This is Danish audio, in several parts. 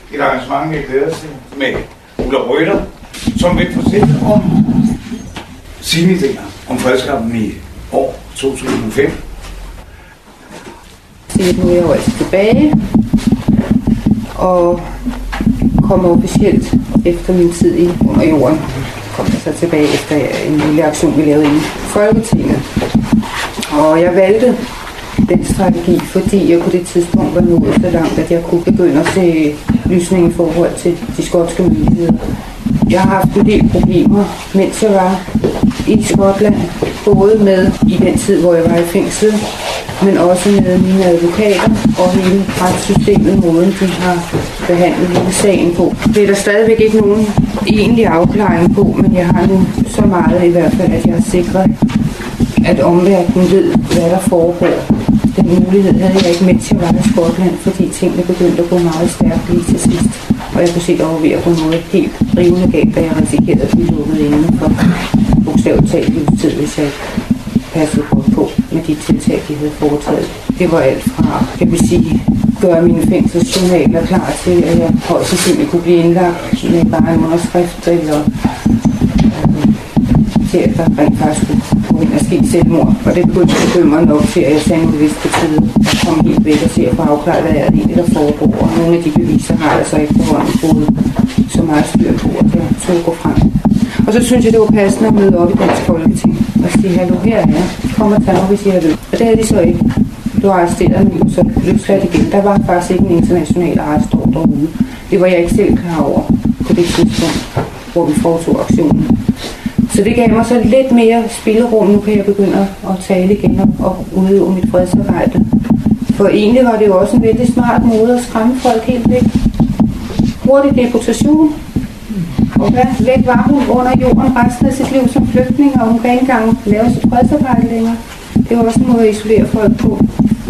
et arrangement, jeg glæder til med Ulla Røder, som vil fortælle om sine idéer om fredskampen i år 2005. Nu er jeg også tilbage og kommer officielt efter min tid i under jorden. Kommer jeg så tilbage efter en lille aktion, vi lavede i Folketinget. Og jeg valgte den strategi, fordi jeg på det tidspunkt var nået så langt, at jeg kunne begynde at se lysning i forhold til de skotske myndigheder. Jeg har haft en del problemer, mens jeg var i Skotland, både med i den tid, hvor jeg var i fængsel, men også med mine advokater og hele retssystemet, måden de har behandlet hele sagen på. Det er der stadigvæk ikke nogen egentlig afklaring på, men jeg har nu så meget i hvert fald, at jeg er sikret, at omverdenen ved, hvad der foregår. Den mulighed havde jeg ikke, mens jeg var i Skotland, fordi tingene begyndte at gå meget stærkt lige til sidst. Og jeg kunne se, at der var ved at gå noget helt rivende galt, da jeg risikerede at blive lukket inde for bogstaveligt talt livstid, hvis jeg passede godt på med de tiltag, de havde foretaget. Det var alt fra, jeg vil sige, gøre mine fængselsjournaler klar til, at jeg højst sandsynligt kunne blive indlagt med bare en underskrift, eller til at der rent faktisk kunne ind og ske selvmord. Og det begyndte at bekymre nok til, at jeg sagde nu vist på tide at komme helt væk og se at få afklaret, hvad er det egentlig, der foregår. Og nogle af de beviser har jeg så ikke på hånden fået så meget styr på, at jeg tog at gå frem. Og så synes jeg, det var passende at møde op i Dansk Folketing og sige, hallo, her er jeg. Kom og tag mig, hvis I har ved. Og det havde de så ikke. Du har arresteret mig, så løsladt igen. Der var faktisk ikke en international arrestordre derude. Det var jeg ikke selv klar over på det tidspunkt, hvor vi foretog aktionen. Så det gav mig så lidt mere spillerum. Nu kan jeg begynde at tale igen og udøve mit fredsarbejde. For egentlig var det jo også en vældig smart måde at skræmme folk helt væk. Hurtig deportation. Og væk var hun under jorden resten af sit liv som flygtning, og hun kan ikke engang lave sit fredsarbejde længere. Det var også en måde at isolere folk på.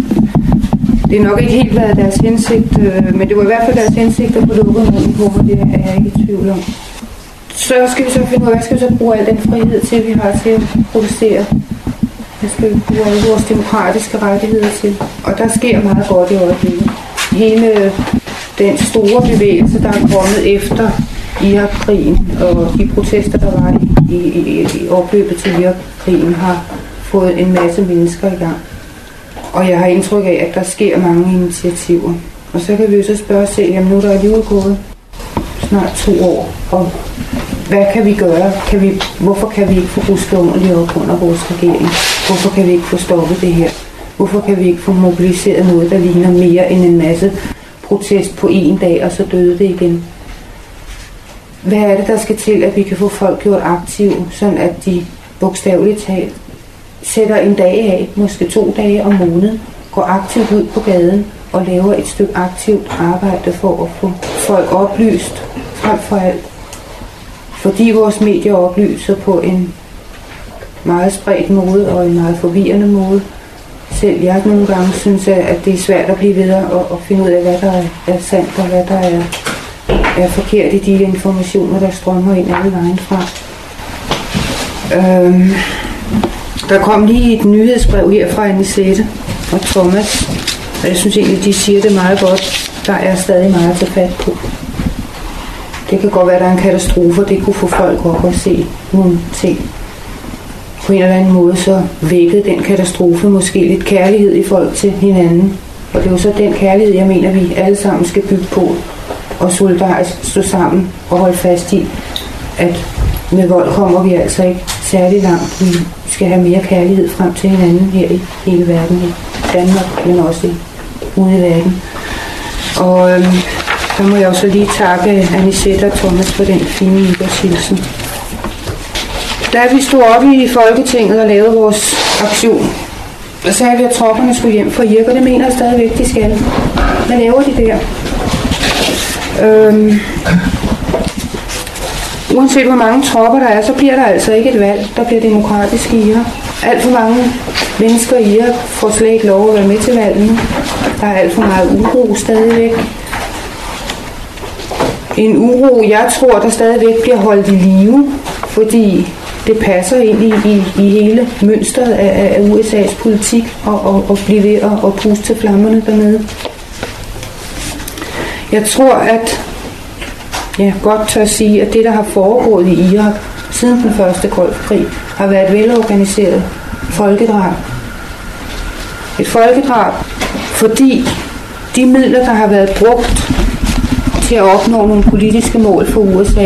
Det er nok ikke helt været deres hensigt, men det var i hvert fald deres hensigt at få lukket munden på mig, det er jeg ikke i tvivl om. Så skal vi så finde ud af, hvad skal vi så bruge al den frihed til, vi har til at protestere? Hvad skal vi bruge alle vores demokratiske rettigheder til? Og der sker meget godt i øjeblikket. Hele den store bevægelse, der er kommet efter Irak-krigen, og de protester, der var i opløbet til Irak-krigen, har fået en masse mennesker i gang. Og jeg har indtryk af, at der sker mange initiativer. Og så kan vi jo så spørge os selv, jamen nu er der alligevel gået snart 2 år, og hvad kan vi gøre? Hvorfor kan vi ikke få rusket ordentligt op under vores regering? Hvorfor kan vi ikke få stoppet det her? Hvorfor kan vi ikke få mobiliseret noget, der ligner mere end en masse protest på en dag, og så døde det igen? Hvad er det, der skal til, at vi kan få folk gjort aktive, sådan at de bogstaveligt talt sætter en dag af, måske 2 dage om måneden, går aktivt ud på gaden og laver et stykke aktivt arbejde for at få folk oplyst frem for alt. Fordi vores medier oplyser på en meget spredt måde og en meget forvirrende måde. Selv jeg nogle gange synes, at det er svært at blive ved at finde ud af, hvad der er sandt og hvad der er forkert i de informationer, der strømmer ind alle vejen fra. Der kom lige et nyhedsbrev her fra Anisette og Thomas, og jeg synes egentlig, de siger det meget godt. Der er stadig meget at tage fat på. Det kan godt være, at der er en katastrofe, det kunne få folk op og se nogle ting. På en eller anden måde så vækkede den katastrofe måske lidt kærlighed i folk til hinanden. Og det er jo så den kærlighed, jeg mener, vi alle sammen skal bygge på og solidarisk stå sammen og holde fast i, at med vold kommer vi altså ikke særlig langt. Vi skal have mere kærlighed frem til hinanden her i hele verden, i Danmark, men også ude i verden. Og så må jeg også lige takke Anisette og Thomas for den fine nytårshilsen. Da vi stod op i Folketinget og lavede vores aktion, så sagde vi, at tropperne skulle hjem fra Irak, og det mener jeg stadigvæk, de skal. Hvad laver de der? Uanset hvor mange tropper der er, så bliver der altså ikke et valg, der bliver demokratisk i Irak. Alt for mange mennesker i Irak får slet ikke lov at være med til valgene. Der er alt for meget uro stadigvæk. En uro, jeg tror, der stadigvæk bliver holdt i live, fordi det passer ind i hele mønstret af USA's politik og blive ved at puste til flammerne dernede. Jeg tror, at jeg godt tør sige, at det, der har foregået i Irak siden den første Golfkrig, har været et velorganiseret folkedrab. Et folkedrab, fordi de midler, der har været brugt til at opnå nogle politiske mål for USA,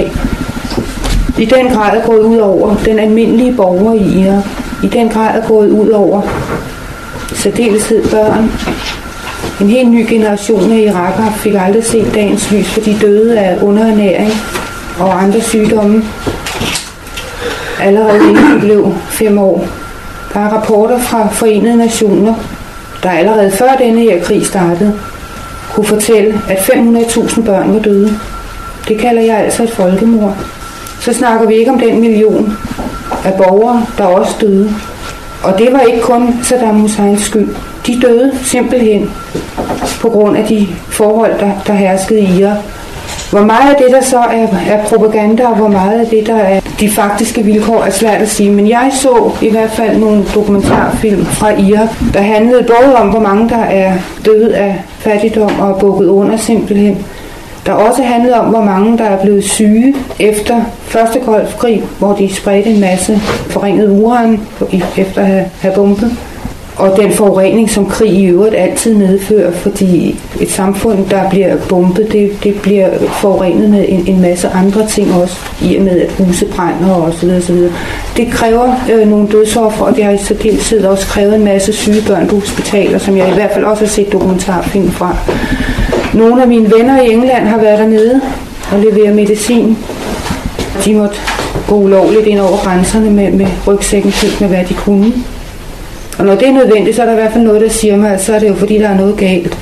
i den grad er gået ud over den almindelige borger i Irak. I den grad er gået ud over særdeleshed børn. En helt ny generation af irakere fik aldrig set dagens lys, for de døde af underernæring og andre sygdomme. Allerede inden de blev 5 år. Der er rapporter fra Forenede Nationer, der allerede før denne her krig startede, kunne fortælle, at 500.000 børn var døde. Det kalder jeg altså et folkemord. Så snakker vi ikke om den million af borgere, der også døde. Og det var ikke kun Saddam Husseins skyld. De døde simpelthen på grund af de forhold, der herskede i Irak. Hvor meget af det, der så er propaganda, og hvor meget af det, der er de faktiske vilkår, er svært at sige. Men jeg så i hvert fald nogle dokumentarfilm fra Irak, der handlede både om, hvor mange der er døde af fattigdom og bukket under simpelthen. Der også handlede om, hvor mange der er blevet syge efter første Golfkrig, hvor de spredte en masse forringet uran efter at have bombet. Og den forurening, som krig i øvrigt altid medfører, fordi et samfund, der bliver bombet, det bliver forurenet med en masse andre ting også, i og med at huse brænder og så videre. Det kræver nogle dødsoffer, og det har i særdeleshed også krævet en masse syge børn på hospitaler, som jeg i hvert fald også har set dokumentarfilm fra. Nogle af mine venner i England har været dernede og levere medicin. De måtte gå ulovligt ind over grænserne med rygsækken fyldt med, hvad de kunne. Og når det er nødvendigt, så er der i hvert fald noget, der siger mig, at så er det jo fordi, der er noget galt.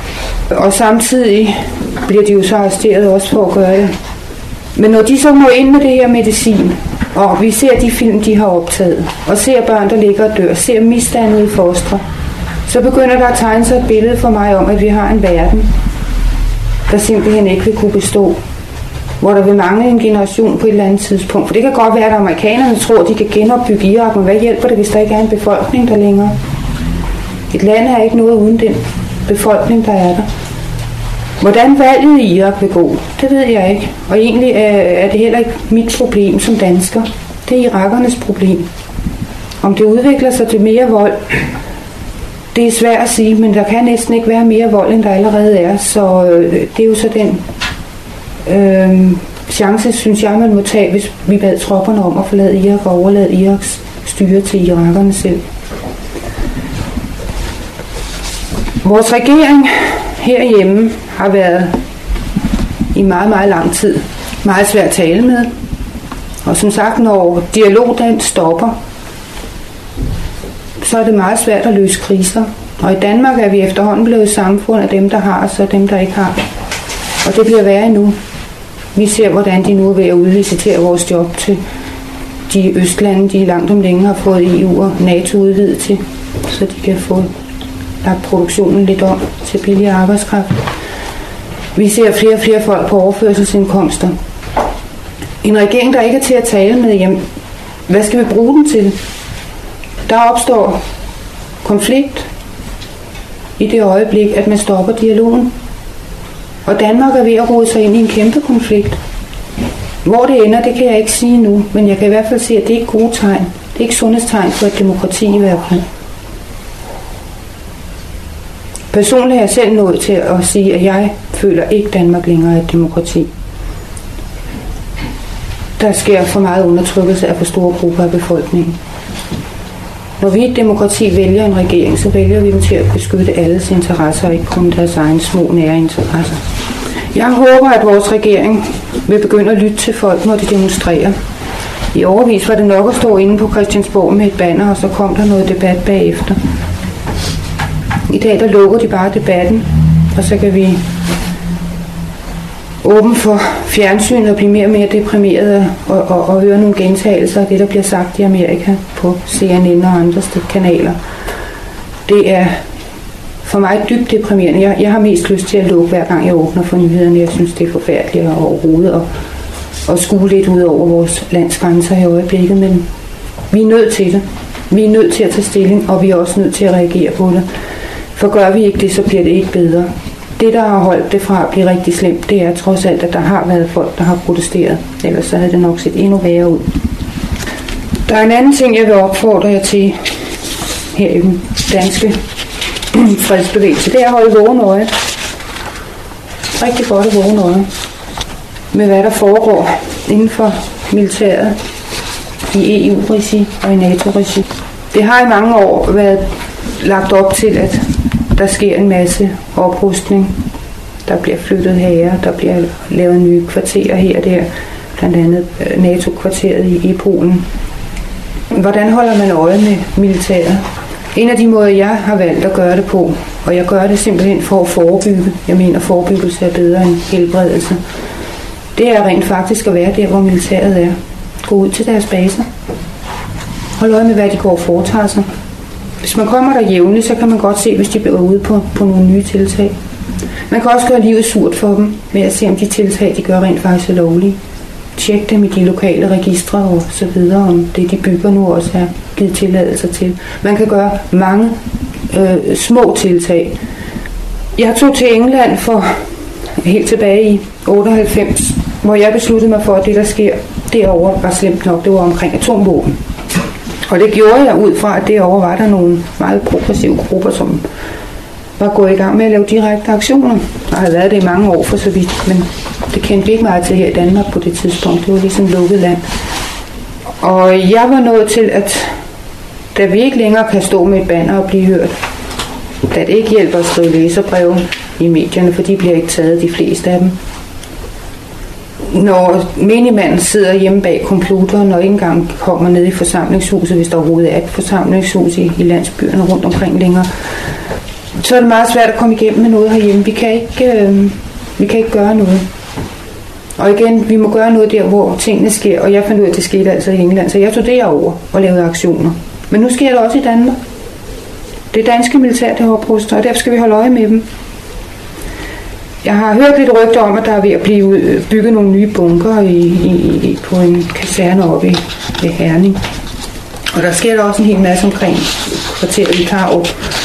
Og samtidig bliver de jo så arresteret også for at gøre det. Men når de så må ind med det her medicin, og vi ser de film, de har optaget, og ser børn, der ligger og dør, ser misdannede fostre, så begynder der at tegne sig et billede for mig om, at vi har en verden, der simpelthen ikke vil kunne bestå. Hvor der vil mangle en generation på et eller andet tidspunkt. For det kan godt være, at amerikanerne tror, at de kan genopbygge Irak, men hvad hjælper det, hvis der ikke er en befolkning, der længere? Et land er ikke noget uden den befolkning, der er der. Hvordan valget i Irak vil gå, det ved jeg ikke. Og egentlig er det heller ikke mit problem som dansker. Det er irakernes problem. Om det udvikler sig til mere vold, det er svært at sige, men der kan næsten ikke være mere vold, end der allerede er. Så det er jo så den chance, synes jeg, man må tage, hvis vi bad tropperne om at forlade Irak og overlade Iraks styre til irakerne selv. Vores regering herhjemme har været i meget, meget lang tid meget svært at tale med. Og som sagt, når dialog den stopper, så er det meget svært at løse kriser. Og i Danmark er vi efterhånden blevet et samfund af dem, der har, og så dem, der ikke har. Og det bliver værre endnu. Vi ser, hvordan de nu er ved at udlicitere vores job til de østlande, de langt om længe har fået EU og NATO udvidet til, så de kan få lagt produktionen lidt om til billig arbejdskraft. Vi ser flere og flere folk på overførselsindkomster. En regering, der ikke er til at tale med, jamen, hvad skal vi bruge den til? Der opstår konflikt i det øjeblik, at man stopper dialogen. Og Danmark er ved at rode sig ind i en kæmpe konflikt. Hvor det ender, det kan jeg ikke sige nu, men jeg kan i hvert fald se, at det er ikke gode tegn. Det er ikke sundhedstegn for et demokrati i hvert fald. Personligt er jeg selv nået til at sige, at jeg føler ikke, at Danmark længere er et demokrati. Der sker for meget undertrykkelse af for store grupper af befolkningen. Når vi i et demokrati vælger en regering, så vælger vi dem til at beskytte alles interesser og ikke kun deres egne små nære interesser. Jeg håber, at vores regering vil begynde at lytte til folk, når de demonstrerer. I overvis var det nok at stå inde på Christiansborg med et banner, og så kom der noget debat bagefter. I dag der lukker de bare debatten, og så kan vi åbne for fjernsynet og blive mere og mere deprimeret og høre nogle gentagelser af det, der bliver sagt i Amerika på CNN og andre kanaler. Det er for mig dybt deprimerende. Jeg har mest lyst til at lukke, hver gang jeg åbner for nyhederne. Jeg synes, det er forfærdeligt at rode og skue lidt ud over vores landsgrænser i øjeblikket, men vi er nødt til det. Vi er nødt til at tage stilling, og vi er også nødt til at reagere på det. For gør vi ikke det, så bliver det ikke bedre. Det, der har holdt det fra at blive rigtig slemt, det er trods alt, at der har været folk, der har protesteret. Ellers så havde det nok set endnu værre ud. Der er en anden ting, jeg vil opfordre jer til her i den danske fredsbevægelse. Det er at holde vågen øje. Rigtig godt at vågen øje med, hvad der foregår inden for militæret i EU-regi og i NATO-regi. Det har i mange år været lagt op til, at der sker en masse oprustning. Der bliver flyttet hære, der bliver lavet nye kvarterer her og der, blandt andet NATO-kvarteret i Polen. Hvordan holder man øje med militæret? En af de måder, jeg har valgt at gøre det på, og jeg gør det simpelthen for at forebygge, jeg mener forebyggelse er bedre end helbredelse, det er rent faktisk at være der, hvor militæret er. Gå ud til deres baser. Hold øje med, hvad de går og foretager sig. Hvis man kommer der jævnligt, så kan man godt se, hvis de bliver ude på nogle nye tiltag. Man kan også gøre livet surt for dem, ved at se, om de tiltag, de gør, rent faktisk er lovlige. Tjek dem i de lokale registre og så videre, om det, de bygger nu, også er givet tilladelser til. Man kan gøre mange små tiltag. Jeg tog til England for helt tilbage i 98, hvor jeg besluttede mig for, at det, der sker derovre, var slemt nok. Det var omkring atomvåben. Og det gjorde jeg ud fra, at derovre var der nogle meget progressive grupper, som var gået i gang med at lave direkte aktioner. Der havde været det i mange år for så vidt, men det kendte vi ikke meget til her i Danmark på det tidspunkt. Det var ligesom lukket land. Og jeg var nået til, at da vi ikke længere kan stå med et banner og blive hørt, da det ikke hjælper at skrive læserbreve i medierne, for de bliver ikke taget, de fleste af dem. Når menigmanden sidder hjemme bag computeren og ikke engang kommer ned i forsamlingshuset, hvis der overhovedet er et forsamlingshus i landsbyerne rundt omkring længere, så er det meget svært at komme igennem med noget herhjemme. Vi kan ikke gøre noget. Og igen, vi må gøre noget der, hvor tingene sker, og jeg fandt ud af, at det skete altså i England, så jeg tog derover og lavede aktioner. Men nu sker det også i Danmark. Det danske militær, det har oprustet, og derfor skal vi holde øje med dem. Jeg har hørt lidt rygter om, at der er ved at blive bygget nogle nye bunker på en kaserne oppe i Herning. Og der sker der også en hel masse omkring kvarteret i Tarup.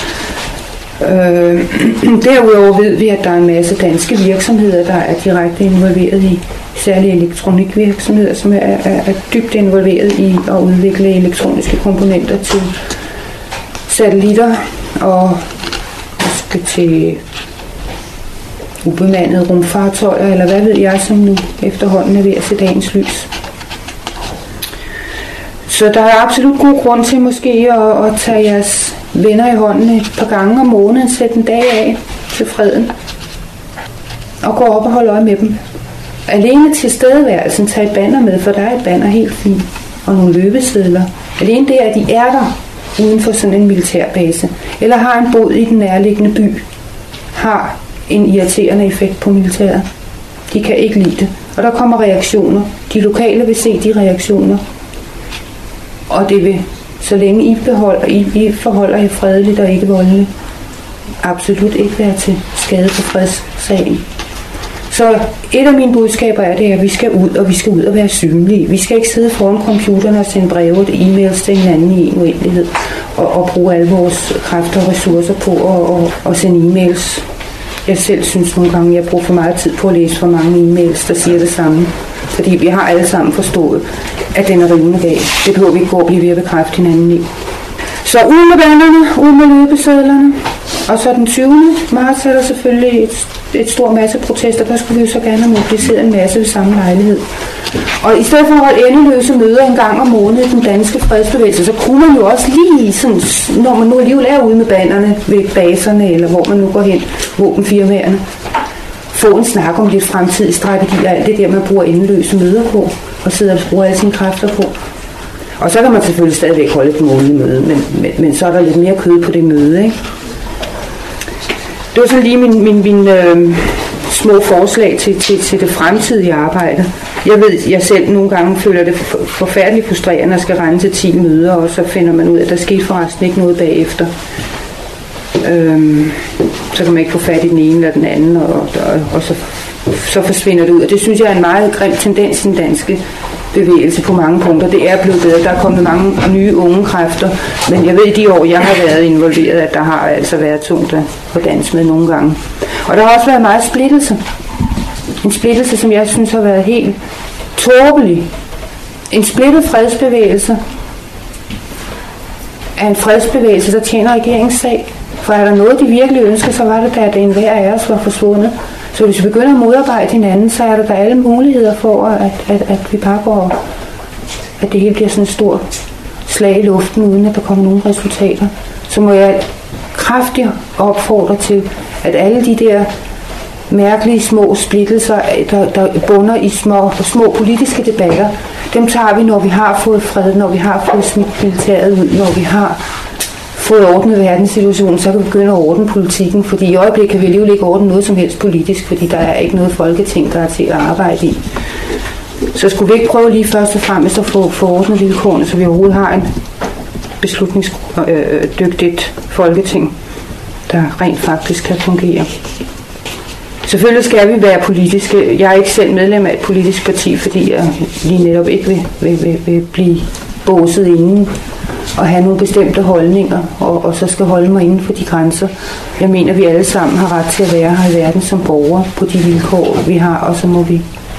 Derudover ved vi, at der er en masse danske virksomheder, der er direkte involveret i særlige elektronikvirksomheder, som er dybt involveret i at udvikle elektroniske komponenter til satellitter og måske til ubemandede rumfartøjer, eller hvad ved jeg, som nu efterhånden er ved at se dagens lys. Så der er absolut god grund til måske at tage jeres venner i hånden et par gange om måneden, sætte en dag af til freden, og gå op og holde øje med dem. Alene til stedeværelsen, tag et banner med, for der er et banner helt fint, og nogle løbesedler. Alene det, at de er der uden for sådan en militærbase, eller har en bod i den nærliggende by, har en irriterende effekt på militæret. De kan ikke lide det. Og der kommer reaktioner. De lokale vil se de reaktioner. Og det vil, så længe I forholder jer fredeligt og ikke voldeligt, absolut ikke være til skade på fredssagen. Så et af mine budskaber er det, at vi skal ud, og vi skal ud og være synlige. Vi skal ikke sidde foran computeren og sende breve og e-mails til hinanden i en uendelighed, og bruge alle vores kræfter og ressourcer på at sende e-mails. Jeg selv synes nogle gange, jeg bruger for meget tid på at læse for mange e-mails, der siger det samme. Fordi vi har alle sammen forstået, at den er rivende gal. Det behøver vi ikke gå og blive ved at bekræfte hinanden i. Så ud med bannerne, ud med løbesedlerne. Og så den 20. marts er der selvfølgelig et stort masse protester. Der skulle vi jo så gerne have mobiliseret en masse ved samme lejlighed. Og i stedet for at holde endeløse møder en gang om måneden i den danske fredsbevægelse, så kunne man jo også lige sådan, når man nu alligevel er ude med bannerne ved baserne, eller hvor man nu går hen, våbenfirmaerne, få en snak om lidt fremtidige strategier, alt det der, man bruger endeløse møder på, og sidder og bruger alle sine kræfter på. Og så kan man selvfølgelig stadigvæk holde et månedligt møde, men så er der lidt mere kød på det møde, ikke? Det var så lige min små forslag til det fremtidige arbejde. Jeg ved, jeg selv nogle gange føler det forfærdeligt frustrerende at skal rende til 10 møder, og så finder man ud af, at der skete forresten ikke noget bagefter. Så kan man ikke få fat i den ene eller den anden, og så forsvinder det ud. Og det synes jeg er en meget grim tendens i den danske bevægelse på mange punkter. Det er blevet bedre. Der er kommet mange nye unge kræfter, men jeg ved, de år, jeg har været involveret, at der har altså været tungt at danse med nogle gange. Og der har også været meget splittelse. En splittelse, som jeg synes har været helt tåbelig. En splittet fredsbevægelse er en fredsbevægelse, der tjener regeringens sag. For er der noget, de virkelig ønsker, så var det da, at enhver af os var forsvundet. Så hvis vi begynder at modarbejde hinanden, så er der alle muligheder for, at vi bare går, at det hele bliver sådan et stort slag i luften, uden at der kommer nogen resultater. Så må jeg kraftigt opfordre til, at alle de der mærkelige små splittelser, der bunder i små politiske debatter, dem tager vi, når vi har fået fred, når vi har fået smidt militæret ud, når vi har fået ordnet verdenssituationen, så kan vi begynde at ordne politikken, fordi i øjeblikket kan vi alligevel ikke ordne noget som helst politisk, fordi der er ikke noget folketing, der er til at arbejde i. Så skulle vi ikke prøve lige først og fremmest at få ordnet vilkårene, så vi overhovedet har en beslutningsdygtigt folketing, der rent faktisk kan fungere. Selvfølgelig skal vi være politiske. Jeg er ikke selv medlem af et politisk parti, fordi jeg lige netop ikke vil blive båset inden og have nogle bestemte holdninger, og så skal holde mig inden for de grænser. Jeg mener, at vi alle sammen har ret til at være her i verden som borgere på de vilkår, vi har, og så må vi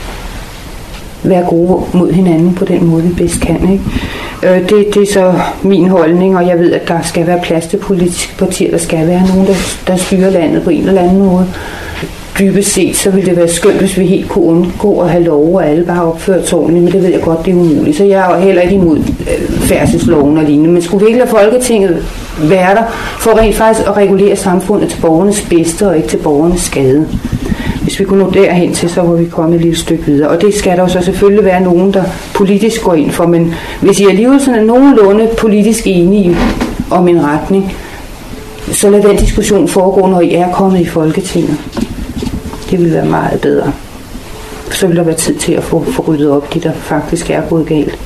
være gode mod hinanden på den måde, vi bedst kan. Ikke? Det er så min holdning, og jeg ved, at der skal være plads til politiske partier, der skal være nogen, der styrer landet på en eller anden måde. Dybest set, så ville det være skønt, hvis vi helt kunne undgå at have lov, og alle bare opført ordentligt, men det ved jeg godt, det er umuligt. Så jeg er jo heller ikke imod færdselsloven og lignende, men skulle vi ikke lade Folketinget være der for rent faktisk at regulere samfundet til borgernes bedste og ikke til borgernes skade? Hvis vi kunne nå derhen til, så var vi kommet et lille stykke videre. Og det skal der jo så selvfølgelig være nogen, der politisk går ind for, men hvis I alligevel sådan er nogenlunde politisk enige om en retning, så lad den diskussion foregå, når I er kommet i Folketinget. Det ville være meget bedre. Så vil der være tid til at få ryddet op de, der faktisk er gået galt.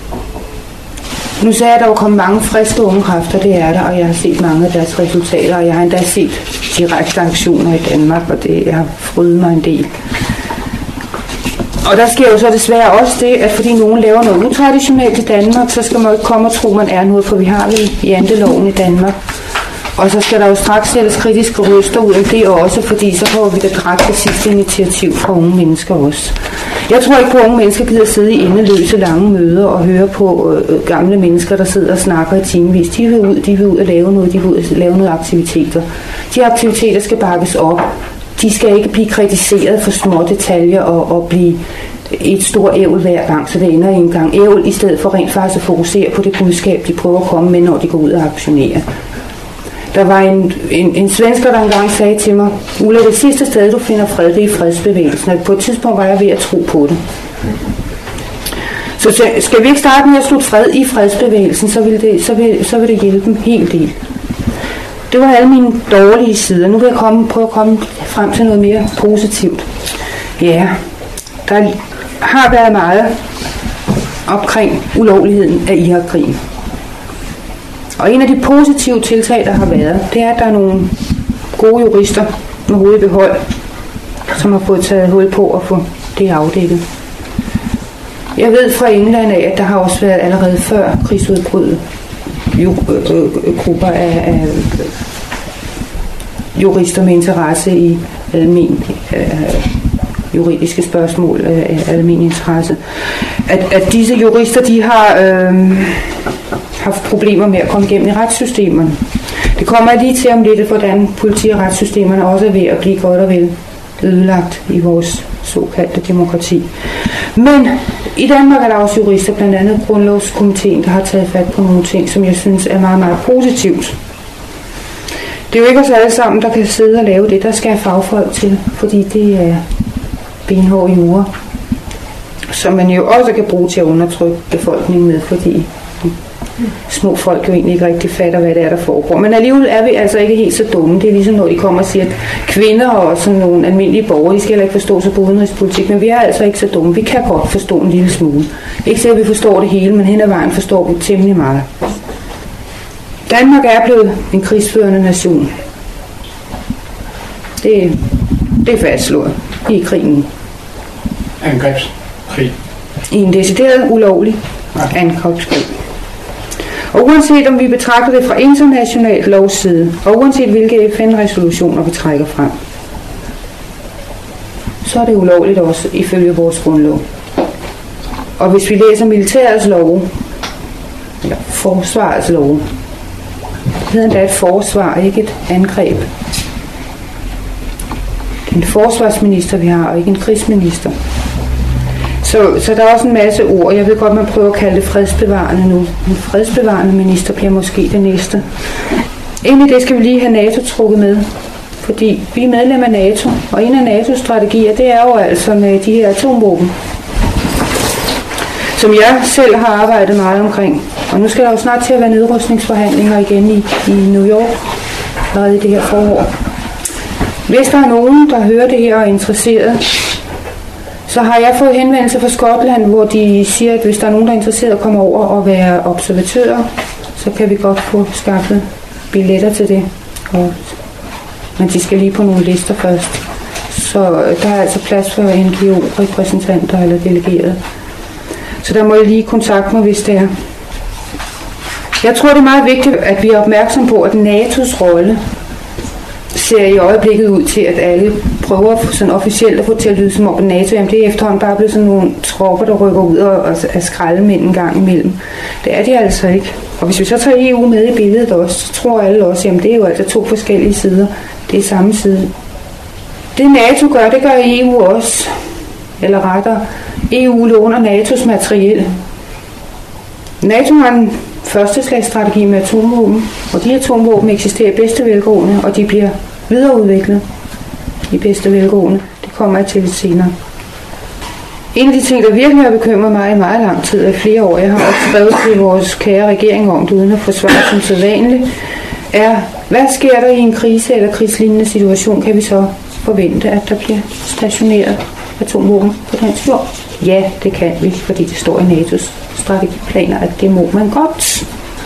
Nu sagde jeg, at der var kommet mange friske unge kræfter, det er der, og jeg har set mange af deres resultater, og jeg har endda set direkte aktioner i Danmark, og det har frydet mig en del. Og der sker jo så desværre også det, at fordi nogen laver noget utraditionelt i Danmark, så skal man ikke komme og tro, man er noget, for vi har vel janteloven i Danmark. Og så skal der jo straks sættes kritiske røster ud af det også, fordi så får vi da dræbt det sidste initiativ fra unge mennesker også. Jeg tror ikke på, at unge mennesker gider sidde i endeløse lange møder og høre på gamle mennesker, der sidder og snakker i timevis. De vil ud og lave noget, de vil ud og lave noget aktiviteter. De aktiviteter skal bakkes op. De skal ikke blive kritiseret for små detaljer og blive et stort ævl hver gang, så det ender i en gang ævl, i stedet for rent faktisk at fokusere på det budskab, de prøver at komme med, når de går ud og aktionerer. Der var en svensker, der engang sagde til mig, Ulla, det sidste sted, du finder fred, det er i fredsbevægelsen. Og på et tidspunkt var jeg ved at tro på det. Så skal vi ikke starte med at slutte fred i fredsbevægelsen, så vil det hjælpe en hel del. Det var alle mine dårlige sider. Nu vil jeg prøve at komme frem til noget mere positivt. Ja, der har været meget omkring ulovligheden af Irak-krigen. Og en af de positive tiltag, der har været, det er, at der er nogle gode jurister med hovedet i behold, som har fået taget hul på at få det afdækket. Jeg ved fra England af, at der har også været allerede før krigsudbruddet grupper af jurister med interesse i almen juridiske spørgsmål af almen interesse. At disse jurister, de har haft problemer med at komme igennem i retssystemerne. Det kommer jeg lige til om lidt, hvordan politi- og retssystemerne også er ved at blive godt og vel ødelagt i vores såkaldte demokrati. Men i Danmark er der også jurister, blandt andet Grundlovskomiteen, der har taget fat på nogle ting, som jeg synes er meget, meget positivt. Det er jo ikke os alle sammen, der kan sidde og lave det. Der skal fagfolk til, fordi det er benhård jura, som man jo også kan bruge til at undertrykke befolkningen med, fordi små folk jo egentlig ikke rigtig fatter, hvad det er, der foregår. Men alligevel er vi altså ikke helt så dumme. Det er ligesom, når de kommer og siger, at kvinder og sådan nogle almindelige borgere, de skal heller ikke forstå sig på udenrigspolitik, men vi er altså ikke så dumme. Vi kan godt forstå en lille smule. Ikke så, at vi forstår det hele, men hen ad vejen forstår vi temmelig meget. Danmark er blevet en krigsførende nation. Det er fastslået i krigen. Angrebskrig. i en decideret ulovlig angrebskrig. Og uanset om vi betragter det fra international lovside, og uanset hvilke FN-resolutioner vi trækker frem, så er det ulovligt også ifølge vores grundlov. Og hvis vi læser militærets love, eller forsvarets love, det hedder endda et forsvar, ikke et angreb. Det er en forsvarsminister, vi har, og ikke en krigsminister. Så der er også en masse ord. Jeg ved godt, man prøver at kalde det fredsbevarende nu. En fredsbevarende minister bliver måske det næste. Egentlig det skal vi lige have NATO trukket med. Fordi vi er medlem af NATO, og en af NATO's strategier, det er jo altså med de her atomvåben, som jeg selv har arbejdet meget omkring. Og nu skal der jo snart til at være nedrustningsforhandlinger igen i New York, allerede i det her forår. Hvis der er nogen, der hører det her og er interesseret, så har jeg fået henvendelse fra Skotland, hvor de siger, at hvis der er nogen, der er interesseret at komme over og være observatører, så kan vi godt få skaffet billetter til det. Men de skal lige på nogle lister først. Så der er altså plads for NGO-repræsentanter eller delegerede. Så der må jeg lige kontakte mig, hvis det er. Jeg tror, det er meget vigtigt, at vi er opmærksom på, at NATO's rolle ser i øjeblikket ud til, at alle prøver sådan officielt at få til at lyde som om NATO, jamen det er efterhånden bare blevet sådan nogle tropper, der rykker ud og er skraldemænd en gang imellem. Det er de altså ikke. Og hvis vi så tager EU med i billedet også, så tror alle også, jamen det er jo altså to forskellige sider. Det er samme side. Det NATO gør, det gør EU også. Eller rettere, EU låner NATO's materiel. NATO har en førsteslagsstrategi med atomvåben, og de atomvåben eksisterer i bedste velgående, og de bliver videreudviklet i bedste velgående. Det kommer jeg til lidt senere. En af de ting, der virkelig har bekymret mig i meget lang tid, i flere år, jeg har også skrevet til vores kære regering om det, uden at forsvare som sædvanligt, er, hvad sker der i en krise eller krigslignende situation? Kan vi så forvente, at der bliver stationeret atomvåben på dansk jord? Ja, det kan vi, fordi det står i NATO's strategiplaner, at det må man godt.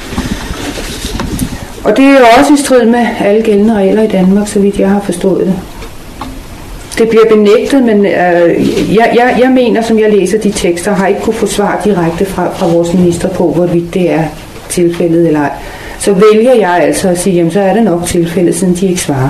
Og det er jo også i strid med alle gældende regler i Danmark, så vidt jeg har forstået det. Det bliver benægtet, men jeg mener, som jeg læser de tekster, har ikke kunne få svar direkte fra vores minister på, hvorvidt det er tilfældet eller ej. Så vælger jeg altså at sige, jamen så er det nok tilfældet, siden de ikke svarer.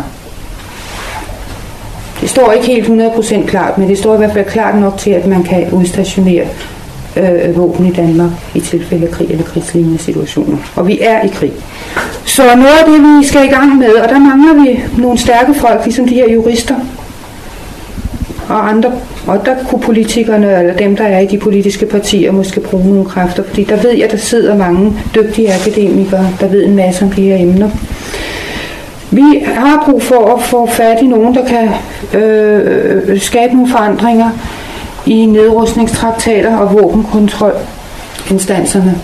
Det står ikke helt 100% klart, men det står i hvert fald klart nok til, at man kan udstationere våben i Danmark i tilfælde af krig eller krigslignende situationer. Og vi er i krig. Så noget af det, vi skal i gang med, og der mangler vi nogle stærke folk, ligesom de her jurister og andre, og der kunne politikerne, eller dem, der er i de politiske partier, måske bruge nogle kræfter, fordi der ved jeg, der sidder mange dygtige akademikere, der ved en masse om de her emner. Vi har brug for at få fat i nogen, der kan skabe nogle forandringer i nedrustningstraktater og våbenkontrolinstanserne.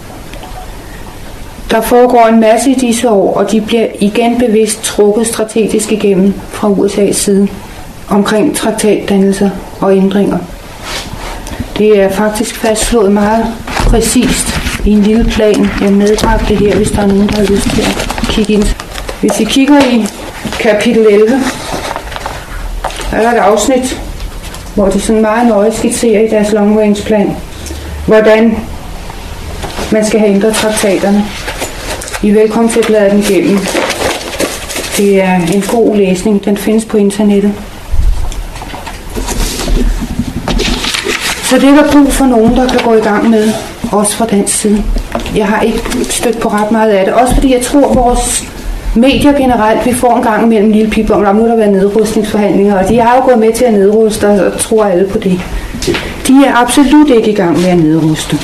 Der foregår en masse i disse år, og de bliver igen bevidst trukket strategisk igennem fra USA's side omkring traktatdannelser og ændringer. Det er faktisk fastslået meget præcist i en lille plan. Jeg medbragte det her, hvis der er nogen, der har lyst til at kigge ind. Hvis I kigger i kapitel 11, er der et afsnit, hvor de sådan meget nøje skitserer i deres long range plan, hvordan man skal have ændret traktaterne. I er velkommen til at bladre den igennem. Det er en god læsning. Den findes på internettet. Så det er der brug for nogen, der kan gå i gang med, også fra dansk side. Jeg har ikke stødt på ret meget af det. Også fordi jeg tror, at vores medier generelt, vi får en gang imellem en lille pip om, at nu har der været nedrustningsforhandlinger, og de har jo gået med til at nedruste, og tror alle på det. De er absolut ikke i gang med at nedruste.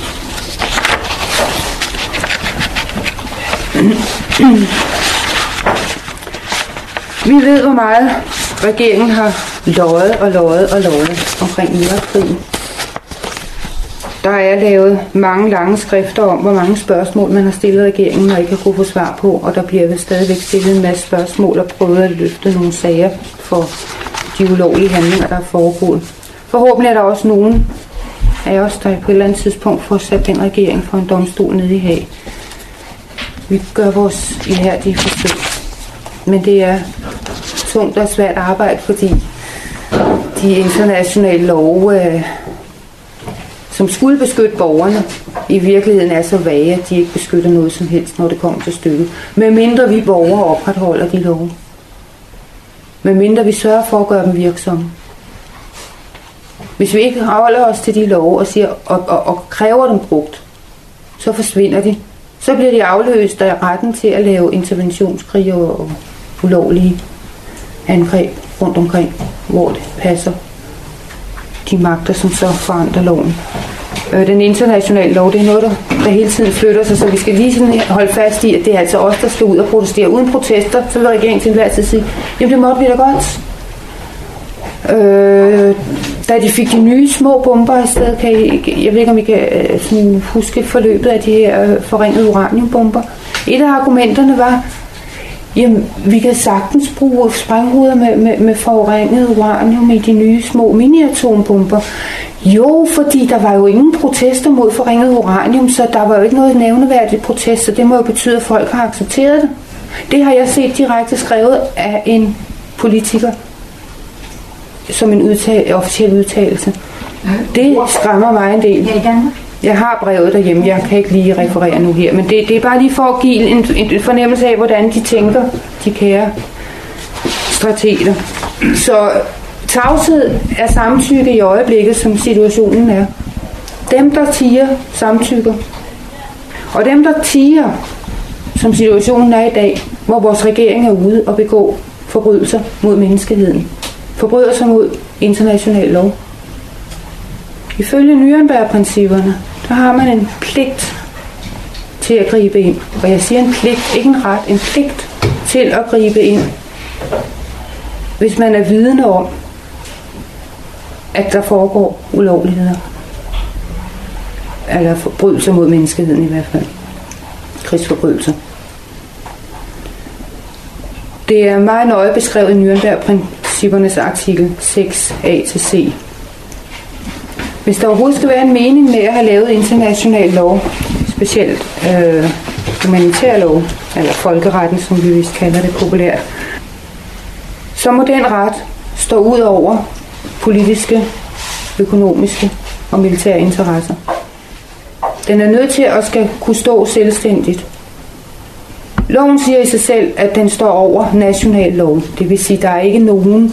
Vi ved, hvor meget regeringen har løjet omkring Irakkrigen. Der er lavet mange lange skrifter om, hvor mange spørgsmål man har stillet regeringen, og ikke har kunne få svar på, og der bliver vel stadigvæk stillet en masse spørgsmål og prøvet at løfte nogle sager for de ulovlige handlinger, der er foregået. Forhåbentlig er der også nogen af os, der på et eller andet tidspunkt får sat den regering for en domstol nede i Haag. Vi gør vores ihærdige forsøg. Men det er tungt og svært arbejde, fordi de internationale love som skulle beskytte borgerne, i virkeligheden er så vage, at de ikke beskytter noget som helst, når det kommer til stykket. Medmindre vi borgere opretholder de love. Medmindre vi sørger for at gøre dem virksomme. Hvis vi ikke holder os til de love og, siger, og kræver dem brugt, så forsvinder de. Så bliver de afløst af retten til at lave interventionskrig og ulovlige angreb rundt omkring, hvor det passer de magter, som så forandrer loven. Den internationale lov, det er noget, der hele tiden flytter sig, så vi skal lige sådan holde fast i, at det er altså os, der skal ud og protestere. Uden protester, så vil regeringen til enhver tid sige, jamen det måtte vi da godt. Da de fik de nye små bomber afsted, jeg ved ikke, om I kan sådan huske forløbet af de her forringede uraniumbomber. Et af argumenterne var, jamen, vi kan sagtens bruge sprænghoveder med forurenet uranium i de nye små mini-atombomber. Jo, fordi der var jo ingen protester mod forringet uranium, så der var jo ikke noget nævneværdigt protest, så det må jo betyde, at folk har accepteret det. Det har jeg set direkte skrevet af en politiker, som en officiel udtalelse. Det skræmmer mig en del. Jeg har brevet derhjemme, jeg kan ikke lige referere nu her, men det er bare lige for at give en fornemmelse af, hvordan de tænker, de kære strateger. Så tavshed er samtykke i øjeblikket, som situationen er. Dem, der tier, samtykker. Og dem, der tier, som situationen er i dag, hvor vores regering er ude og begå forbrydelser mod menneskeheden. Forbrydelser mod international lov. Ifølge Nürnberg-principperne, der har man en pligt til at gribe ind. Og jeg siger en pligt, ikke en ret, en pligt til at gribe ind. Hvis man er vidende om, at der foregår ulovligheder. Eller forbrydelser mod menneskeheden i hvert fald. Krigsforbrydelser. Det er meget nøje beskrevet i Nürnberg-princippernes artikel 6a-c. Hvis der overhovedet skal være en mening med at have lavet international lov, specielt humanitær lov, eller folkeretten, som vi vist kalder det populært, så må den ret stå ud over politiske, økonomiske og militære interesser. Den er nødt til at skal kunne stå selvstændigt. Loven siger i sig selv, at den står over national lov. Det vil sige, at der er ikke nogen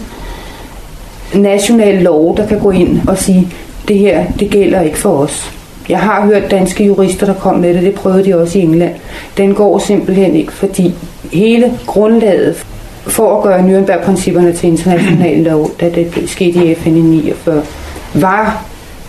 national lov, der kan gå ind og sige, det her, det gælder ikke for os. Jeg har hørt danske jurister, der kom med det, det prøvede de også i England. Den går simpelthen ikke, fordi hele grundlaget for at gøre Nürnberg-principperne til international lov, da det skete i FN i 49, var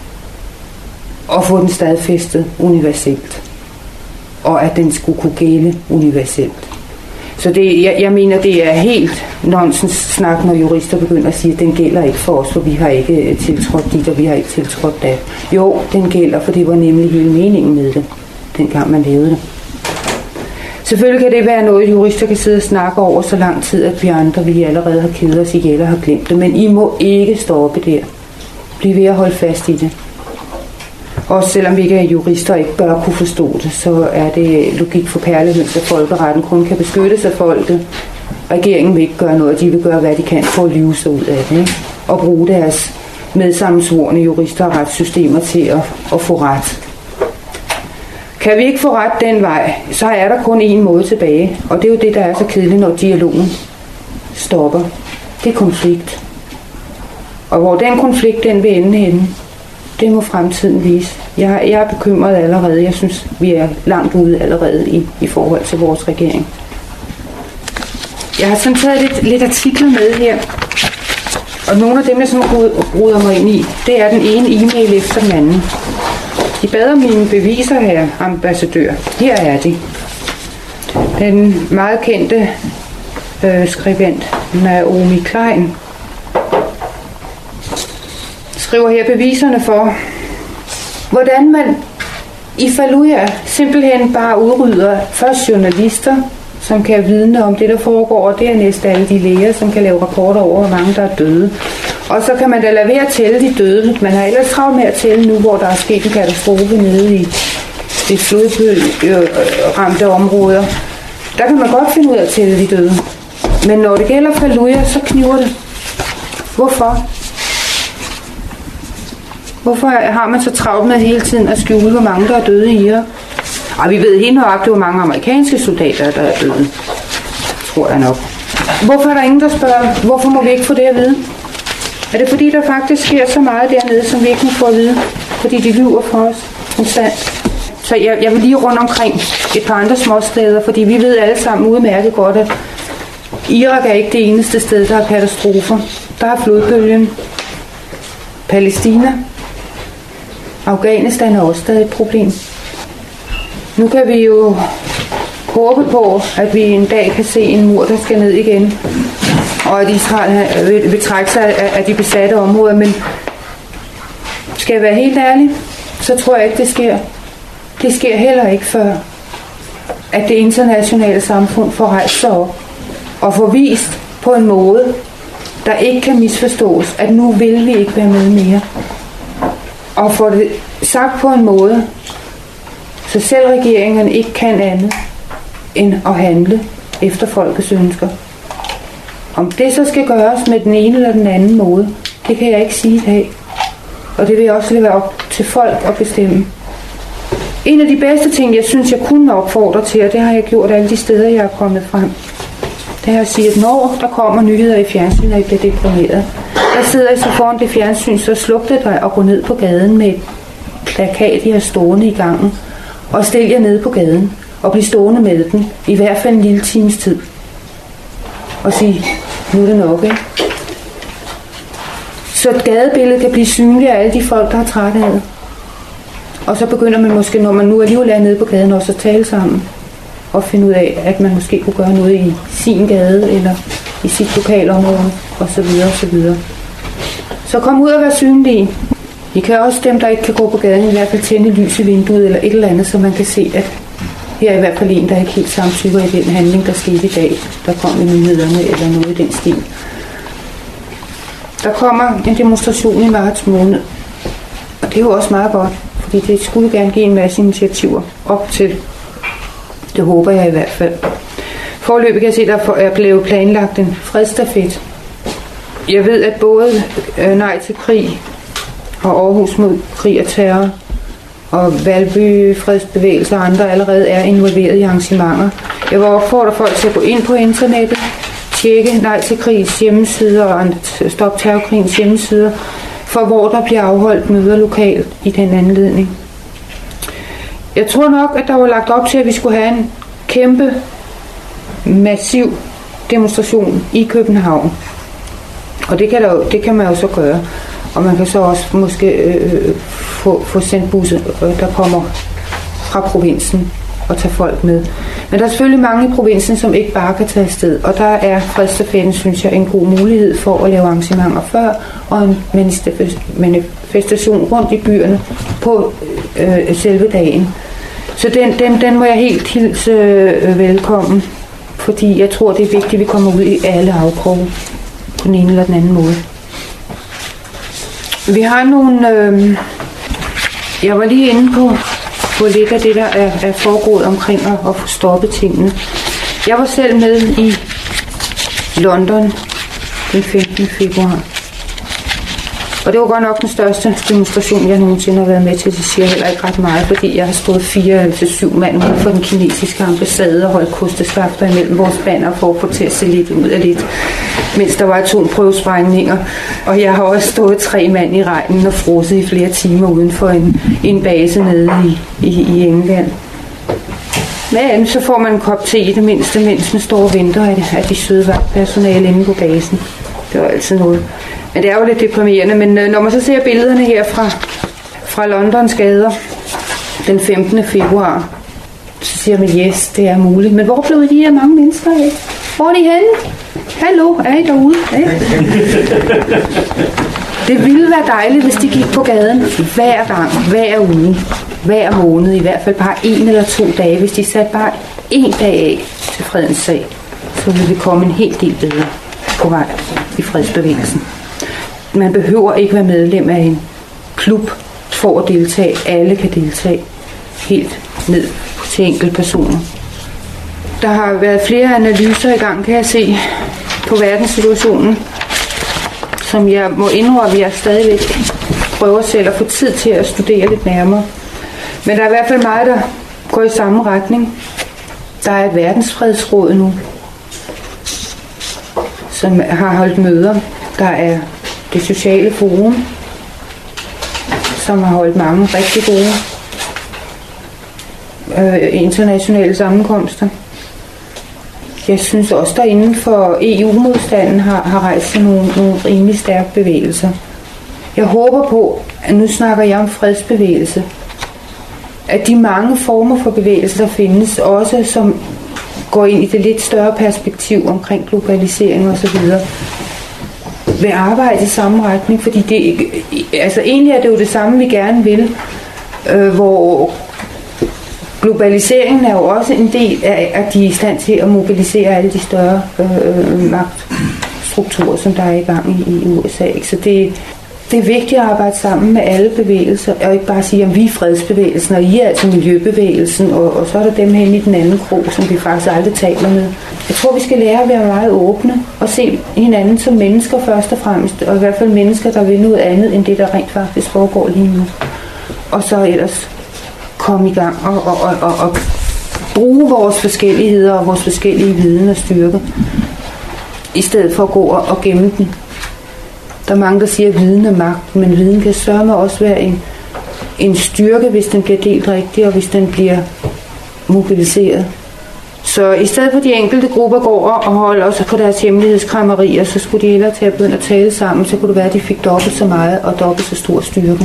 at få den stadfæstet universelt. Og at den skulle kunne gælde universelt. Så jeg mener, det er helt nonsens snak, når jurister begynder at sige, at den gælder ikke for os, for vi har ikke tiltrådt dit, og vi har ikke tiltrådt dat. Jo, den gælder, for det var nemlig hele meningen med det, dengang man lavede det. Selvfølgelig kan det være noget, jurister kan sidde og snakke over så lang tid, at vi andre, vi allerede har kedet os ihjel og har glemt det. Men I må ikke stoppe der. Bliv ved at holde fast i det. Også selvom vi ikke er jurister og ikke bør kunne forstå det, så er det logik for perlehøns, at folkeretten kun kan beskytte sig folket. Regeringen vil ikke gøre noget, de vil gøre, hvad de kan for at lyve sig ud af det. Ikke? Og bruge deres medsammensvorne jurister og retssystemer til at få ret. Kan vi ikke få ret den vej, så er der kun én måde tilbage. Og det er jo det, der er så kedeligt, når dialogen stopper. Det er konflikt. Og hvor den konflikt, den vil ende henne, det må fremtiden vise. Jeg er bekymret allerede. Jeg synes, vi er langt ude allerede i forhold til vores regering. Jeg har sådan taget lidt artikler med her. Og nogle af dem, jeg sådan ruder mig ind i, det er den ene e-mail efter den anden. De bader mine beviser her, ambassadør. Her er de. Den meget kendte skribent Naomi Klein skriver her beviserne for, hvordan man i Fallujah simpelthen bare udrydder først journalister, som kan vidne om det, der foregår, og dernæst alle de læger, som kan lave rapporter over, hvor mange der er døde. Og så kan man da lade være at tælle de døde. Man har ellers travlt med at tælle nu, hvor der er sket en katastrofe nede i det flodbølgeramte områder. Der kan man godt finde ud af at tælle de døde. Men når det gælder Fallujah, så kniver det. Hvorfor? Hvorfor har man så travlt med hele tiden at skjule, hvor mange der er døde i Irak? Og vi ved helt nøjagtigt, hvor mange amerikanske soldater, der er døde. Tror jeg nok. Hvorfor er der ingen, der spørger, hvorfor må vi ikke få det at vide? Er det fordi, der faktisk sker så meget dernede, som vi ikke må få at vide? Fordi de lyver for os konstant. Så jeg vil lige rundt omkring et par andre småsteder, fordi vi ved alle sammen udmærket godt, at Irak er ikke det eneste sted, der er katastrofer. Der er flodbølgen, Palæstina, Afghanistan er også stadig et problem. Nu kan vi jo håbe på, at vi en dag kan se en mur, der skal ned igen, og at Israel vil trække sig af de besatte områder, men skal jeg være helt ærlig, så tror jeg ikke, det sker. Det sker heller ikke før, at det internationale samfund får rejst sig op og får vist på en måde, der ikke kan misforstås, at nu vil vi ikke være med mere. Og får det sagt på en måde, så selv regeringerne ikke kan andet end at handle efter folkets ønsker. Om det så skal gøres med den ene eller den anden måde, det kan jeg ikke sige i dag. Og det vil jeg også lade være op til folk at bestemme. En af de bedste ting, jeg synes, jeg kunne opfordre til, og det har jeg gjort alle de steder, jeg er kommet frem, det er at sige, at når der kommer nyheder i fjernsynet, og I bliver deprimeret, der sidder I så foran det fjernsyn, så sluk det dig og gå ned på gaden med et plakat, I har stående i gangen, og stil jer ned på gaden, og bliv stående med den, i hvert fald en lille times tid. Og sige, nu er det nok, ikke? Så et gadebillede kan blive synligt af alle de folk, der har træt af det. Og så begynder man måske, når man nu alligevel er nede på gaden, også at tale sammen. Og finde ud af, at man måske kunne gøre noget i sin gade, eller i sit lokalområde, osv. osv. Så kom ud og vær synlige. I kan også, dem der ikke kan gå på gaden, i hvert fald tænde lys i vinduet, eller et eller andet, så man kan se, at her er i hvert fald en, der ikke helt samtykker i den handling, der skete i dag. Der kom i nyhederne, eller noget i den stil. Der kommer en demonstration i marts måned. Og det er jo også meget godt, fordi det skulle gerne give en masse initiativer op til. Det håber jeg i hvert fald. Forløbet kan jeg se, der er blevet planlagt en fredsstafet. Jeg ved, at både Nej til krig og Aarhus mod krig og terror og Valby fredsbevægelser og andre allerede er involveret i arrangementer. Jeg vil opfordre folk til at gå ind på internettet, tjekke Nej til krigs hjemmesider og Stop Terrorkrigens hjemmesider, for hvor der bliver afholdt møder lokalt i den anledning. Jeg tror nok, at der var lagt op til, at vi skulle have en kæmpe, massiv demonstration i København. Og det kan man jo så gøre. Og man kan så også måske få sendt busser, der kommer fra provinsen og tage folk med. Men der er selvfølgelig mange i provinsen, som ikke bare kan tage afsted. Og der er fredsstafetten, synes jeg, en god mulighed for at lave arrangementer før, og en manifestation rundt i byerne på selve dagen. Så den må jeg helt hilse velkommen, fordi jeg tror, det er vigtigt, at vi kommer ud i alle afkroge på den ene eller den anden måde. Vi har nogle... jeg var lige inde på lidt af det, der er foregået omkring at få stoppet tingene. Jeg var selv med i London den 15. februar. Og det var godt nok den største demonstration, jeg nogensinde har været med til. Det siger heller ikke ret meget, fordi jeg har stået 4-7 mand ude for den kinesiske ambassade og holdt kosteskafter imellem vores banner for at få til at se lidt ud af lidt, mens der var atomprøvesprængninger. Og jeg har også stået 3 mand i regnen og frosset i flere timer uden for en base nede i England. Men så får man en kop te i det mindste, mens man står og venter af de søde vagtpersonale inde på basen. Det var altid noget. Men det er jo lidt deprimerende, men når man så ser billederne her fra Londons gader den 15. februar, så siger man, yes, det er muligt. Men hvor blev de her mange mennesker af? Hvor er de henne? Hallo, er I derude? Det ville være dejligt, hvis de gik på gaden hver gang, hver uge, hver måned, i hvert fald bare 1 eller 2 dage. Hvis de satte bare 1 dag af til fredens sag, så ville vi komme en hel del bedre på vej i fredsbevægelsen. Man behøver ikke være medlem af en klub for at deltage. Alle kan deltage helt ned til enkelte personer. Der har været flere analyser i gang, kan jeg se, på verdenssituationen, som jeg må indrømme, at jeg stadigvæk prøver selv at få tid til at studere lidt nærmere. Men der er i hvert fald meget, der går i samme retning. Der er et verdensfredsråd nu, som har holdt møder. Der er det sociale forum, som har holdt mange rigtig gode internationale sammenkomster. Jeg synes også, der inden for EU-modstanden har rejst sig nogle rimelig stærke bevægelser. Jeg håber på, at nu snakker jeg om fredsbevægelse, at de mange former for bevægelser, der findes, også som går ind i det lidt større perspektiv omkring globalisering osv., vil arbejde i samme retning, fordi egentlig er det jo det samme, vi gerne vil, hvor globaliseringen er jo også en del af, at de er i stand til at mobilisere alle de større magtstrukturer, som der er i gang i USA. Så det er vigtigt at arbejde sammen med alle bevægelser, og ikke bare sige, at vi er fredsbevægelsen, og I er altså miljøbevægelsen, og så er der dem hen i den anden krog, som vi faktisk aldrig taler med. Jeg tror, vi skal lære at være meget åbne, og se hinanden som mennesker først og fremmest, og i hvert fald mennesker, der vil noget andet, end det, der rent faktisk foregår lige nu. Og så ellers komme i gang og bruge vores forskelligheder og vores forskellige viden og styrke, i stedet for at gå og gemme den. Der er mange, der siger, at viden er magt, men viden kan sørme også være en styrke, hvis den bliver delt rigtigt, og hvis den bliver mobiliseret. Så i stedet for de enkelte grupper går og holder også på deres hemmelighedskræmmerier, så skulle de hellere til at begynde at tale sammen, så kunne det være, at de fik dobbelt så meget og dobbelt så stor styrke.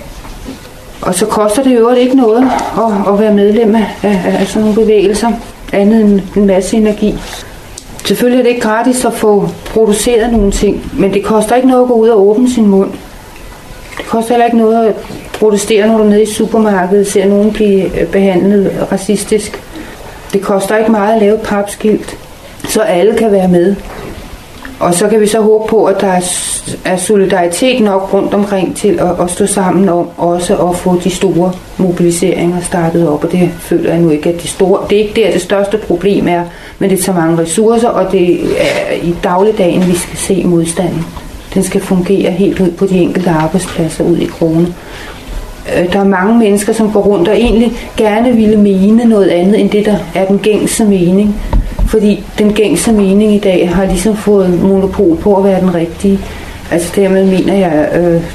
Og så koster det jo ikke noget at være medlem af sådan nogle bevægelser, andet end en masse energi. Selvfølgelig er det ikke gratis at få produceret nogle ting, men det koster ikke noget at gå ud og åbne sin mund. Det koster heller ikke noget at protestere, når du er nede i supermarkedet ser nogen blive behandlet racistisk. Det koster ikke meget at lave et papskilt, så alle kan være med. Og så kan vi så håbe på, at der er solidaritet nok rundt omkring til at stå sammen om også at få de store mobiliseringer startet op. Og det føler jeg nu ikke, at det er ikke der, det største problem er, men det tager mange ressourcer, og det er i dagligdagen, vi skal se modstanden. Den skal fungere helt ud på de enkelte arbejdspladser ud i krone. Der er mange mennesker, som går rundt og egentlig gerne ville mene noget andet, end det, der er den gængse mening. Fordi den gængse mening i dag har ligesom fået monopol på at være den rigtige. Altså dermed mener jeg,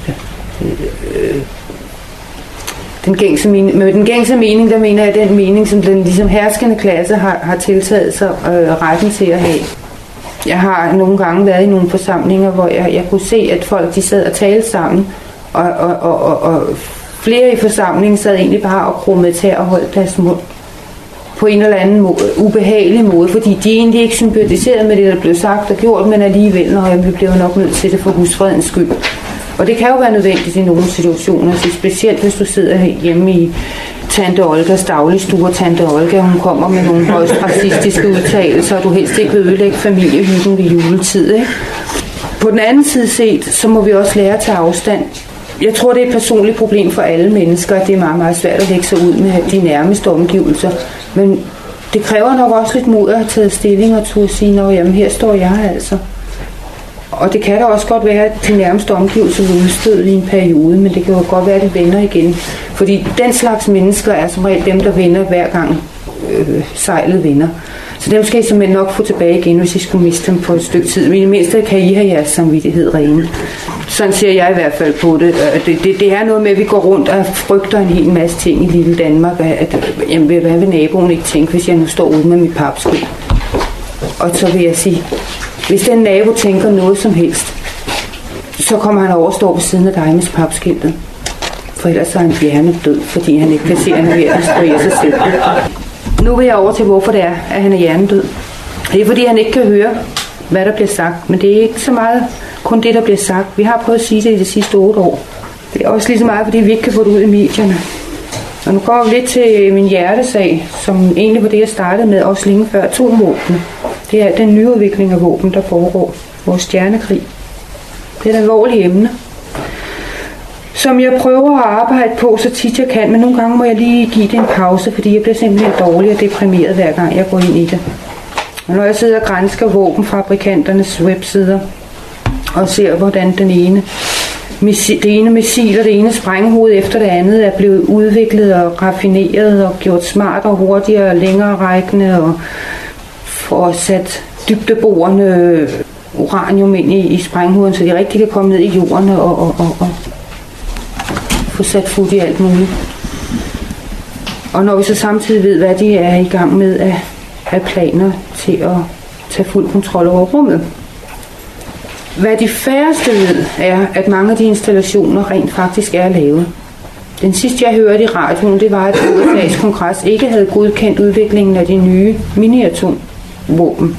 med den gængse mening, der mener jeg den mening, som den ligesom herskende klasse har tiltaget sig retten til at have. Jeg har nogle gange været i nogle forsamlinger, hvor jeg kunne se, at folk de sad og talte sammen, og flere i forsamlingen sad egentlig bare og krummede til at holde deres mund på en eller anden ubehagelig måde, fordi de egentlig ikke sympatiserede med det, der blev sagt og gjort, men alligevel, når jeg blev nok nødt til det for husfredens skyld. Og det kan jo være nødvendigt i nogle situationer, så specielt hvis du sidder hjemme i Tante Olgas dagligstue, og Tante Olga, hun kommer med nogle højst racistiske udtalelser, og du helst ikke vil ødelægge familiehyggen ved juletid, ikke? På den anden side set, så må vi også lære at tage afstand. Jeg tror, det er et personligt problem for alle mennesker, det er meget, meget svært at lægge sig ud med de nærmeste omgivelser. Men det kræver nok også lidt mod at have taget stilling og turde sige, at jamen, her står jeg altså. Og det kan da også godt være, at de nærmeste omgivelser vil udstøde i en periode, men det kan jo godt være, at det vender igen. Fordi den slags mennesker er som regel dem, der vender hver gang sejlet vender. Så dem skal I simpelthen nok få tilbage igen, hvis I skulle miste dem på et stykke tid. Men i det mindste kan I have jeres samvittighed rene. Sådan ser jeg i hvert fald på det. Det er noget med, at vi går rundt og frygter en hel masse ting i lille Danmark. Jamen, hvad vil naboen ikke tænke, hvis jeg nu står ude med mit papskilt? Og så vil jeg sige, hvis den nabo tænker noget som helst, så kommer han over og står ved siden af dig med papskiltet. For ellers er han hjernedød, fordi han ikke kan se, at han er ved at instruere sig selv. Nu vil jeg over til, hvorfor det er, at han er hjernedød. Det er, fordi han ikke kan høre, hvad der bliver sagt. Men det er ikke så meget kun det, der bliver sagt. Vi har prøvet at sige det i de sidste 8 år. Det er også lige så meget, fordi vi ikke kan få det ud i medierne. Og nu kommer vi lidt til min hjertesag, som egentlig var det, jeg startede med, også længe før atomvåbne. Det er den nyudvikling af våben, der foregår. Vores stjernekrig. Det er et alvorligt emne, som jeg prøver at arbejde på så tit jeg kan, men nogle gange må jeg lige give det en pause, fordi jeg bliver simpelthen dårlig og deprimeret hver gang jeg går ind i det. Og når jeg sidder og gransker våbenfabrikanternes websider og ser, hvordan den ene det ene missil og det ene sprænghoved efter det andet er blevet udviklet og raffineret og gjort smartere, hurtigere og længere rækkende og får sat dybdeborende uranium ind i sprænghovedet, så de rigtig kan komme ned i jorden og få sat fod i alt muligt. Og når vi så samtidig ved, hvad de er i gang med af planer til at tage fuld kontrol over rummet. Hvad de færreste ved, er, at mange af de installationer rent faktisk er lavet. Den sidste, jeg hørte i radioen, det var, at USA's kongres ikke havde godkendt udviklingen af de nye mini-atomvåben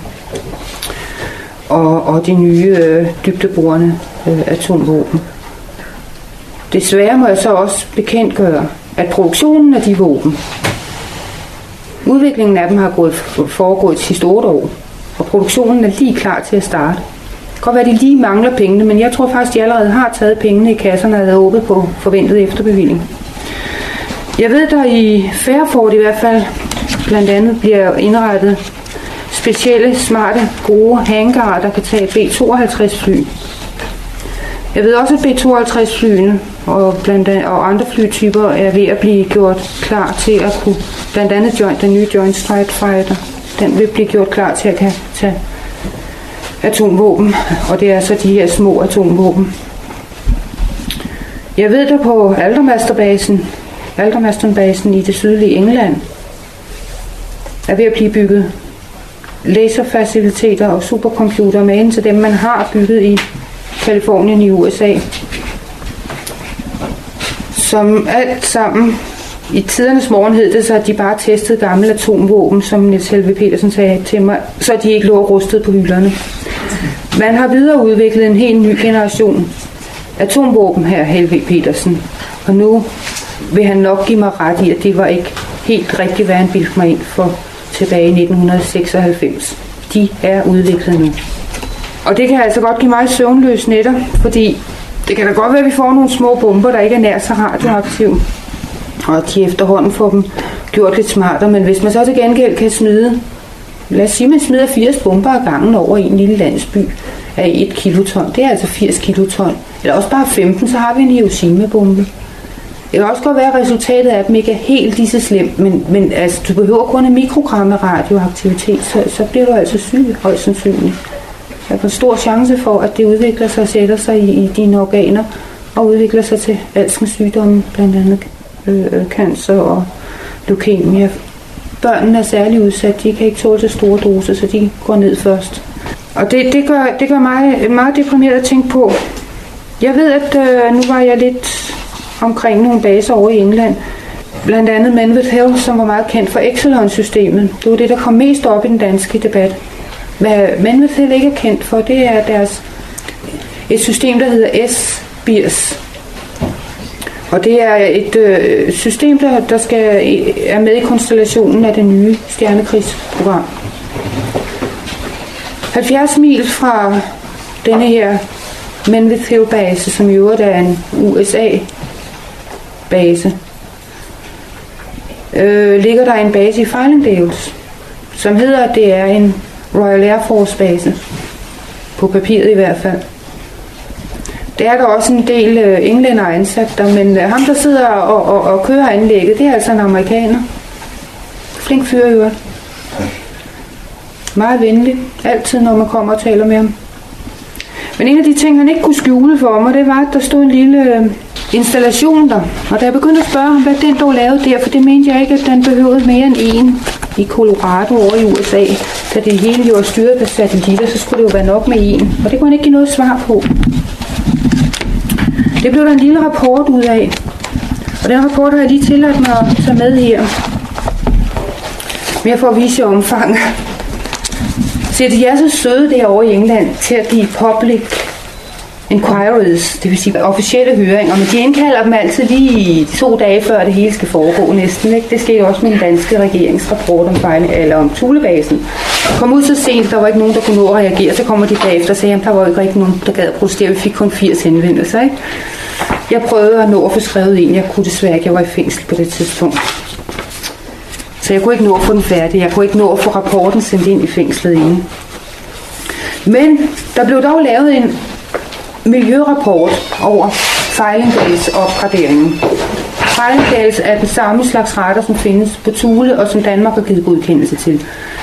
og de nye dybdeborende atomvåben. Desværre må jeg så også bekendtgøre, at produktionen af de våben, udviklingen af dem har foregået de sidste 8 år, og produktionen er lige klar til at starte. Det kan godt være, at de lige mangler pengene, men jeg tror faktisk, at de allerede har taget pengene i kasserne og havde håbet på forventet efterbevilling. Jeg ved, der i Fairford i hvert fald blandt andet bliver indrettet specielle, smarte, gode hangarer, der kan tage B-52-fly. Jeg ved også, at B-52-flyene og andre flytyper er ved at blive gjort klar til at kunne, blandt andet den nye Joint Strike Fighter, den vil blive gjort klar til at kan tage atomvåben, og det er så de her små atomvåben. Jeg ved, der på Aldermastonbasen i det sydlige England er ved at blive bygget laserfaciliteter og supercomputere med ind til dem, man har bygget i Kalifornien i USA. Som alt sammen i tidernes morgen hed det så, at de bare testede gamle atomvåben, som Niels Helveg Petersen sagde til mig, så de ikke lå rustet på hylderne. Man har videreudviklet en helt ny generation atomvåben her, Helveg Petersen. Og nu vil han nok give mig ret i, at det var ikke helt rigtigt, hvad han bildte mig ind for tilbage i 1996. De er udviklet nu. Og det kan altså godt give mig søvnløse nætter, fordi det kan da godt være, at vi får nogle små bomber, der ikke er nær så radioaktive. Og de efterhånden får dem gjort lidt smartere, men hvis man så til gengæld kan smide, lad os sige, man smider 80 bomber ad gangen over en lille landsby af 1 kiloton, det er altså 80 kiloton, eller også bare 15, så har vi en Hiroshima-bombe. Det kan også godt være, at resultatet af dem ikke er helt lige så slemt, men altså, du behøver kun en mikrogram af radioaktivitet, så bliver du altså syg, højst sandsynligt. Der er en stor chance for, at det udvikler sig og sætter sig i dine organer, og udvikler sig til alskens sygdomme, blandt andet cancer og leukemia. Børnene er særlig udsat, de kan ikke tåle til store doser, så de går ned først. Og det gør mig meget deprimeret at tænke på. Jeg ved, at nu var jeg lidt omkring nogle baser over i England, blandt andet Menwith Hill, som var meget kendt for Exelon-systemet. Det var det, der kom mest op i den danske debat. Hvad Menwith Hill ikke er kendt for, det er et system, der hedder S-BIRS. Og det er et system, der er med i konstellationen af det nye stjernekrigsprogram. 70 mil fra denne her Menwith Hill-base, som i øvrigt er en USA-base, ligger der en base i Fylingdales, som hedder, at det er en Royal Air Force-base. På papiret i hvert fald. Der er der også en del englænder ansat der, men ham, der sidder og kører anlægget, det er altså en amerikaner. Flink fyr i øvrigt. Meget venlig. Altid, når man kommer og taler med ham. Men en af de ting, han ikke kunne skjule for mig, det var, at der stod en lille installation der. Og da jeg begyndte at spørge ham, hvad den dog lavede der, for det mente jeg ikke, at den behøvede mere end en i Colorado over i USA. Da det hele jo var styret på satellitter, så skulle det jo være nok med en. Og det kunne han ikke give noget svar på. Det blev der en lille rapport ud af. Og den rapport har jeg lige tilladt mig at tage med her. Mere for at vise omfanget. Så de er så søde derovre i England til at give public inquiries, det vil sige officielle høringer, men de indkalder dem altid lige 2 dage før det hele skal foregå næsten. Ikke? Det skete også med den danske regeringsrapport om Thulebasen. Kom ud så sent, der var ikke nogen, der kunne nå at reagere, så kommer de bagefter og siger, at der var ikke rigtig nogen, der gad at protestere. Vi fik kun 80 henvendelser. Ikke? Jeg prøvede at nå at få skrevet en, jeg kunne desværre ikke, jeg var i fængsel på det tidspunkt. Så jeg kunne ikke nå at få den færdig, jeg kunne ikke nå at få rapporten sendt ind i fængslet inden. Men der blev dog lavet miljørapport over Fejlingdals opgraderingen. Fejlingdals er den samme slags radar, som findes på Thule, og som Danmark har givet godkendelse til.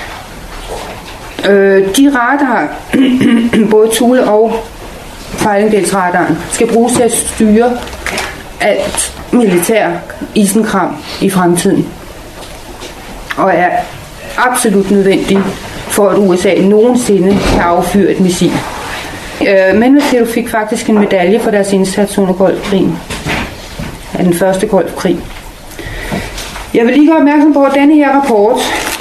De radarer, både Thule og Fejlingdalsradaren, skal bruges til at styre alt militær isenkram i fremtiden. Og er absolut nødvendig for, at USA nogensinde kan affyre et missil. Menved fik faktisk en medalje for deres indsats under Golfkrigen. Af den første Golfkrig. Jeg vil lige gøre opmærksom på, at denne her rapport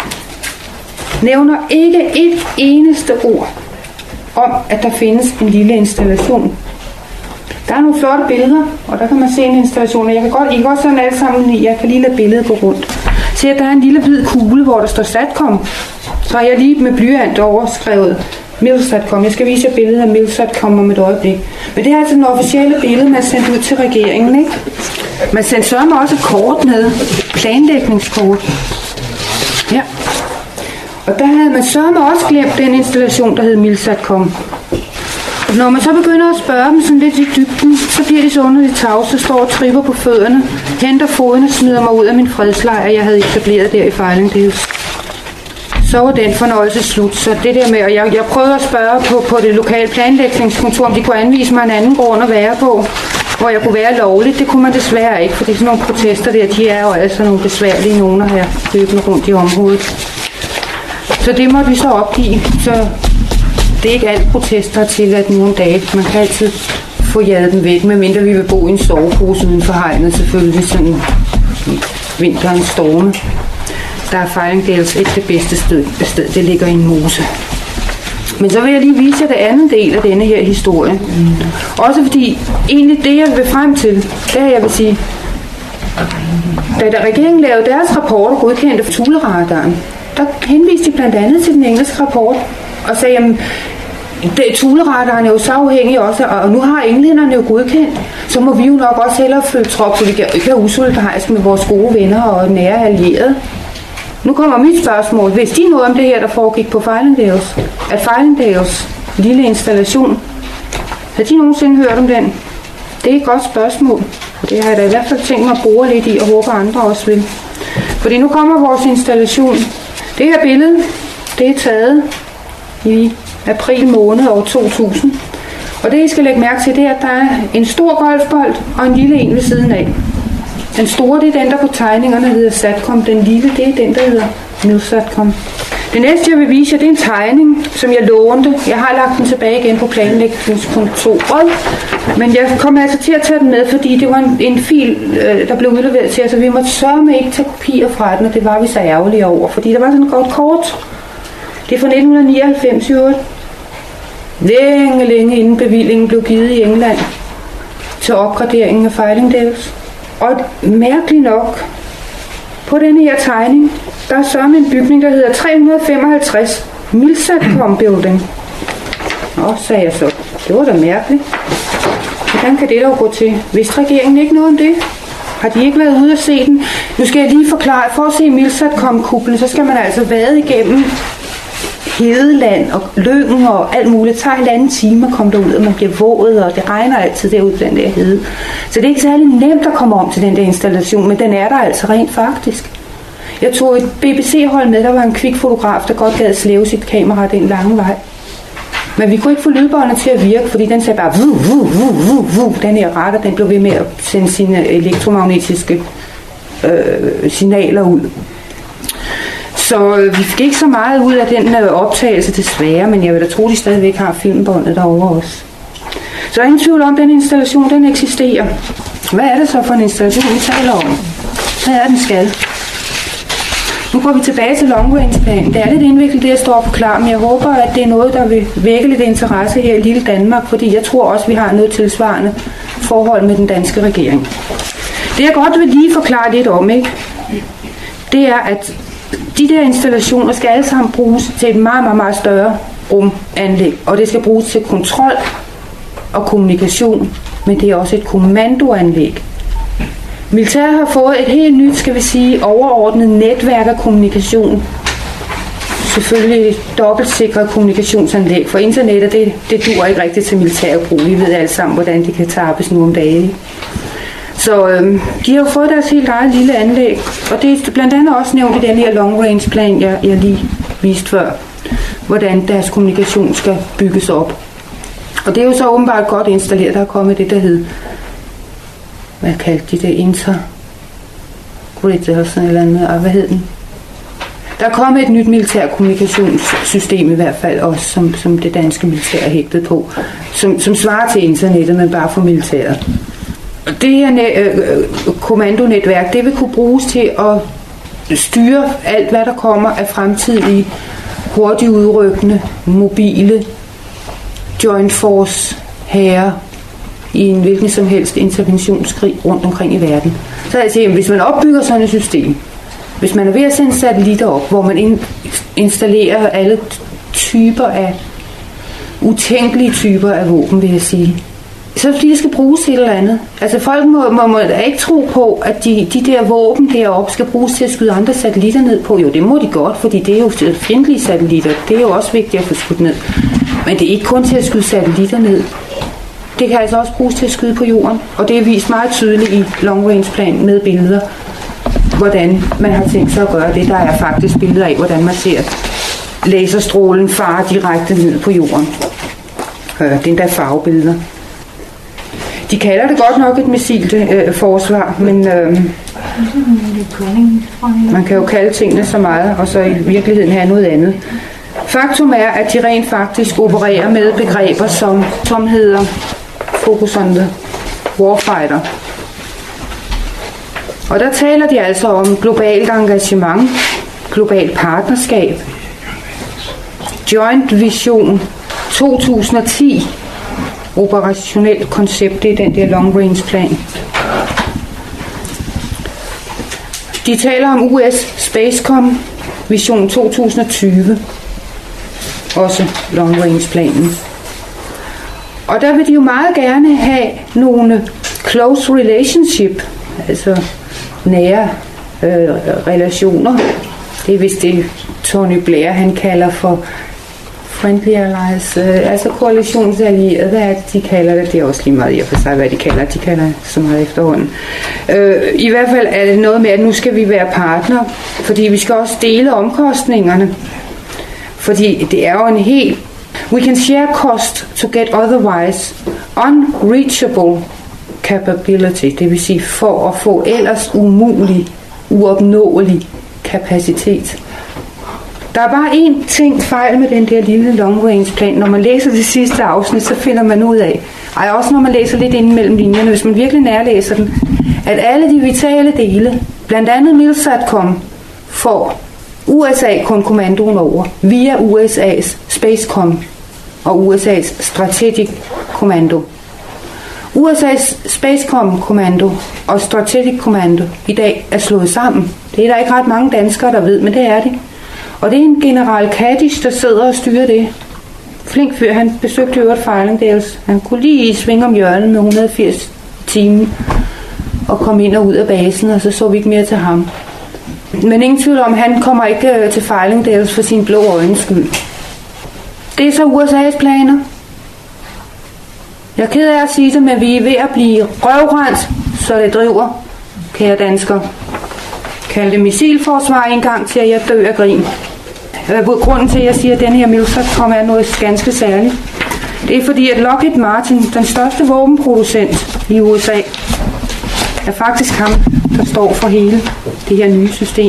nævner ikke et eneste ord om, at der findes en lille installation. Der er nogle flotte billeder, og der kan man se en installation. I kan godt sådan alle sammen, jeg kan lige lade billedet gå rundt. Se, at der er en lille hvid kugle, hvor der står SATCOM. Så har jeg lige med blyant overskrevet MILSATCOM. Jeg skal vise jer billedet af MILSATCOM om et øjeblik. Men det er altså den officielle billede, man sendte ud til regeringen, ikke? Man sendte sørme også et kort med. Planlægningskort. Ja. Og der havde man sørme også glemt den installation, der hed MILSATCOM. Og når man så begynder at spørge dem sådan lidt i dybden, så bliver de så underligt tavse, står og tripper på fødderne, henter foden og smider mig ud af min fredslejr, jeg havde etableret der i Fejlingdals. Så var den fornøjelse slut. Så det der med, og jeg prøvede at spørge på det lokale planlægningskontor, om de kunne anvise mig en anden grund at være på, hvor jeg kunne være lovligt. Det kunne man desværre ikke, for det er sådan nogle protester der, de er jo altså nogle besværlige nogen at have løbende rundt i området. Så det måtte vi så opgive. Så det er ikke alle protester til at nogle dage. Man kan altid få jaget dem væk, medmindre vi vil bo i en sovepose uden for hegnet, selvfølgelig sådan vinterens storme. Der er Fejlingdals ikke det bedste sted. Det ligger i en mose. Men så vil jeg lige vise jer det andet del af denne her historie. Også fordi, egentlig det jeg vil frem til, det er jeg vil sige, da regeringen lavede deres rapport og godkendte for Thule-radaren, der henviste de blandt andet til den engelske rapport og sagde, jamen, Thule-radaren er jo så afhængig også, og nu har englænderne jo godkendt, så må vi jo nok også hellere følge trop, så vi kan ikke være usolidariske med vores gode venner og nære allierede. Nu kommer mit spørgsmål. Vidste de noget om det her, der foregik på Fejlingdals? At Fejlingdals lille installation, har de nogensinde hørt om den? Det er et godt spørgsmål. Det har jeg da i hvert fald tænkt mig at bruge lidt i, og håber andre også vil. Fordi nu kommer vores installation. Det her billede, det er taget i april måned år 2000. Og det I skal lægge mærke til, det er, at der er en stor golfbold og en lille en ved siden af. Den store, det er den, der på tegningerne hedder SATCOM. Den lille, det er den, der hedder MILSATCOM. Det næste, jeg vil vise jer, det er en tegning, som jeg lånte. Jeg har lagt den tilbage igen på planlægningskontoret. Men jeg kommer altså til at tage den med, fordi det var en fil, der blev udleveret til os, så vi måtte sørge ikke tage kopier fra den, og det var vi så ærgerlige over. Fordi der var sådan et godt kort. Det er fra 1999 i øvrigt. Længe inden bevillingen blev givet i England til opgraderingen af Fejlingdals. Og mærkeligt nok, på denne her tegning, der er så en bygning, der hedder 355 MILSATCOM Building. Nå, sagde jeg så. Det var da mærkeligt. Hvordan kan det dog gå til? Vidste regeringen ikke noget om det? Har de ikke været ude at se den? Nu skal jeg lige forklare. For at se MILSATCOM-kuplen, så skal man altså vade igennem hedeland og lyngen og alt muligt. Det tager 1,5 time at komme derud, og man bliver våget, og det regner altid derude på den der hede. Så det er ikke særlig nemt at komme om til den der installation, men den er der altså rent faktisk. Jeg tog et BBC-hold med, der var en kvikfotograf, der godt gad slæve sit kamera den lange vej. Men vi kunne ikke få lydbåndet til at virke, fordi den sagde bare den her radar, den blev ved med at sende sine elektromagnetiske signaler ud. Så vi fik ikke så meget ud af den optagelse desværre, men jeg vil da tro, de stadigvæk har filmbåndet derovre også. Så der er ingen tvivl om, at den installation, den eksisterer. Hvad er det så for en installation, vi taler om? Hvad er den skal? Nu går vi tilbage til long range-planen. Det er lidt indviklet, det jeg står og forklarer, men jeg håber, at det er noget, der vil vække lidt interesse her i lille Danmark, fordi jeg tror også, at vi har noget tilsvarende forhold med den danske regering. Det jeg godt vil lige forklare lidt om, ikke? Det er, at de der installationer skal alle sammen bruges til et meget større rumanlæg, og det skal bruges til kontrol og kommunikation, men det er også et kommandoanlæg. Militæret har fået et helt nyt, skal vi sige, overordnet netværk af kommunikation, selvfølgelig dobbeltsikret kommunikationsanlæg, for internettet, det duer ikke rigtigt til militær brug. Vi ved alle sammen, hvordan det kan tappes nu om dagen. Så de har jo fået deres helt eget lille anlæg, og det er blandt andet også nævnt i den her long range plan, jeg lige viste før, hvordan deres kommunikation skal bygges op. Og det er jo så åbenbart godt installeret. Der er kommet det, der hed, hvad kaldte de det, intergrid eller sådan eller andet, og hvad hed den? Der er kommet et nyt militær kommunikationssystem i hvert fald også, som det danske militær er hægtet på, som svarer til internettet, men bare for militæret. Det her kommandonetværk, det vil kunne bruges til at styre alt, hvad der kommer af fremtidige, hurtigt udrykkende, mobile, joint force hære i en hvilken som helst interventionskrig rundt omkring i verden. Så jeg siger, hvis man opbygger sådan et system, hvis man er ved at sende satellitter op, hvor man installerer alle typer af, utænkelige typer af våben, vil jeg sige, så fordi det skal bruges til et eller andet. Altså folk må da ikke tro på, at de der våben deroppe skal bruges til at skyde andre satellitter ned på. Jo, det må de godt, fordi det er jo fjendtlige satellitter. Det er jo også vigtigt at få skudt ned. Men det er ikke kun til at skyde satellitter ned. Det kan altså også bruges til at skyde på jorden. Og det er vist meget tydeligt i long range plan med billeder, hvordan man har tænkt sig at gøre det. Der er faktisk billeder af, hvordan man ser laserstrålen fare direkte ned på jorden. Det er endda farvebilleder. De kalder det godt nok et missilforsvar, men man kan jo kalde tingene så meget, og så i virkeligheden have noget andet. Faktum er, at de rent faktisk opererer med begreber, som hedder Focus on the Warfighter. Og der taler de altså om globalt engagement, globalt partnerskab, Joint Vision 2010, operationelt koncept, det er den der long range plan. De taler om US Spacecom Vision 2020, også long range planen. Og der vil de jo meget gerne have nogle close relationship, altså nære relationer. Det er vist det Tony Blair han kalder for friendly allies, altså koalitionsallierede. Hvad er det, de kalder det? Det er også lige meget i og for sig, hvad de kalder. De kalder så meget efterhånden. I hvert fald er det noget med, at nu skal vi være partner, fordi vi skal også dele omkostningerne. Fordi det er jo en helt... We can share cost to get otherwise unreachable capability, det vil sige for at få ellers umulig, uopnåelig kapacitet. Der er bare én ting fejl med den der lille long range plan. Når man læser det sidste afsnit, så finder man ud af, også når man læser lidt inde mellem linjerne, hvis man virkelig nærlæser den, at alle de vitale dele, blandt andet Milsatcom, får USA kun kommandoen over via USA's Spacecom og USA's Strategic Commando. USA's Spacecom Kommando og Strategic Commando i dag er slået sammen. Det er der ikke ret mange danskere, der ved, men det er det. Og det er en general Kadish, der sidder og styrer det. Flink fyr, han besøgte øvrigt Feiling-Dales. Han kunne lige svinge om hjørnet med 180 timer og komme ind og ud af basen, og så vi ikke mere til ham. Men ingen tvivl om, han kommer ikke til Feiling-Dales for sin blå øjnes skyld. Det er så USA's planer. Jeg er ked af at sige det, men vi er ved at blive røvrendt, så det driver, kære danskere. Kald det missilforsvar en gang til, at jeg dør af grin. Grunden til, at jeg siger, at den her Milsatcom er noget ganske særligt, det er fordi, at Lockheed Martin, den største våbenproducent i USA, er faktisk ham, der står for hele det her nye system.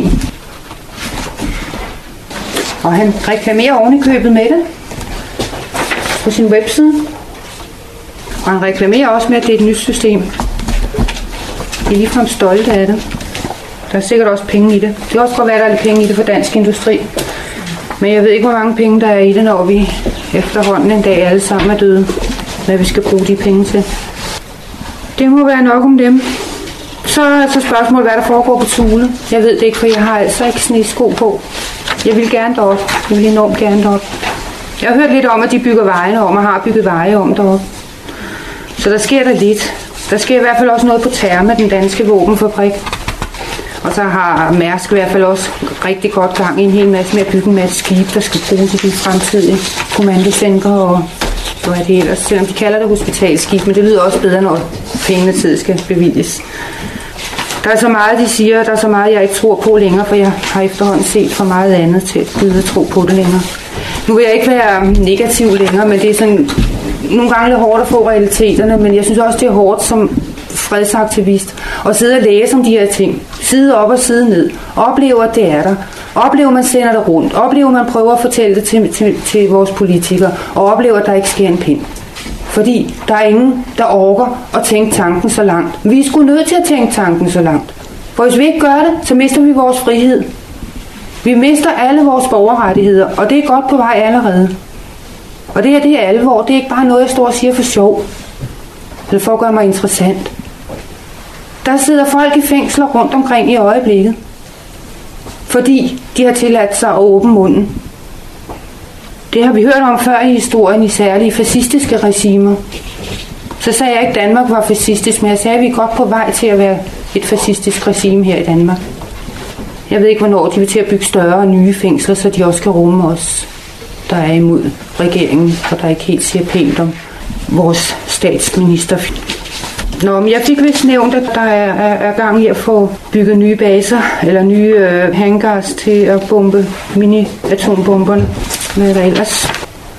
Og han reklamerer oven i købet med det på sin webside. Og han reklamerer også med, at det er et nyt system. De er ligefrem stolte af det. Der er sikkert også penge i det. Det kan også godt være, at der er lidt penge i det for dansk industri. Men jeg ved ikke, hvor mange penge der er i det, når vi efterhånden en dag alle sammen er døde. Hvad vi skal bruge de penge til. Det må være nok om dem. Så er så spørgsmålet, hvad der foregår på Thule. Jeg ved det ikke, for jeg har altså ikke snesko på. Jeg vil gerne derop. Jeg vil enormt gerne derop. Jeg har hørt lidt om, at de bygger vejene om, og har bygget veje om deroppe. Så der sker der lidt. Der sker i hvert fald også noget på Therma, den danske våbenfabrik. Og så har Mærsk i hvert fald også rigtig godt gang i en hel masse med at bygge en masse skibe, der skal bruges i de fremtidige kommandocentre og hvad det ellers. Selvom de kalder det hospitalskib, men det lyder også bedre, når pengene tid skal bevilges. Der er så meget, de siger, og der er så meget, jeg ikke tror på længere, for jeg har efterhånden set for meget andet til at gide at tro på det længere. Nu vil jeg ikke være negativ længere, men det er sådan nogle gange lidt hårdt at få realiteterne, men jeg synes også, det er hårdt som fredsaktivist at sidde og læse om de her ting. Side op og side ned. Oplever, at det er der. Oplever, man sender det rundt. Oplever, man prøver at fortælle det til vores politikere. Og oplever, at der ikke sker en pind. Fordi der er ingen, der orker at tænke tanken så langt. Vi er sgu nødt til at tænke tanken så langt. For hvis vi ikke gør det, så mister vi vores frihed. Vi mister alle vores borgerrettigheder, og det er godt på vej allerede. Og det her, det er alvor. Det er ikke bare noget, jeg står og siger for sjov. Eller for at gøre mig interessant. Der sidder folk i fængsler rundt omkring i øjeblikket. Fordi de har tilladt sig at åbne munden. Det har vi hørt om før i historien, i særlige fascistiske regimer. Så sagde jeg ikke, at Danmark var fascistisk, men jeg sagde, at vi er godt på vej til at være et fascistisk regime her i Danmark. Jeg ved ikke, hvornår de vil til at bygge større og nye fængsler, så de også kan rumme os, der er imod regeringen, og der ikke helt siger pænt om vores statsminister. Nå, men jeg fik vist nævnt, at der er gang i at få bygget nye baser, eller nye hangars til at bombe mini-atombomberne. Hvad er der ellers?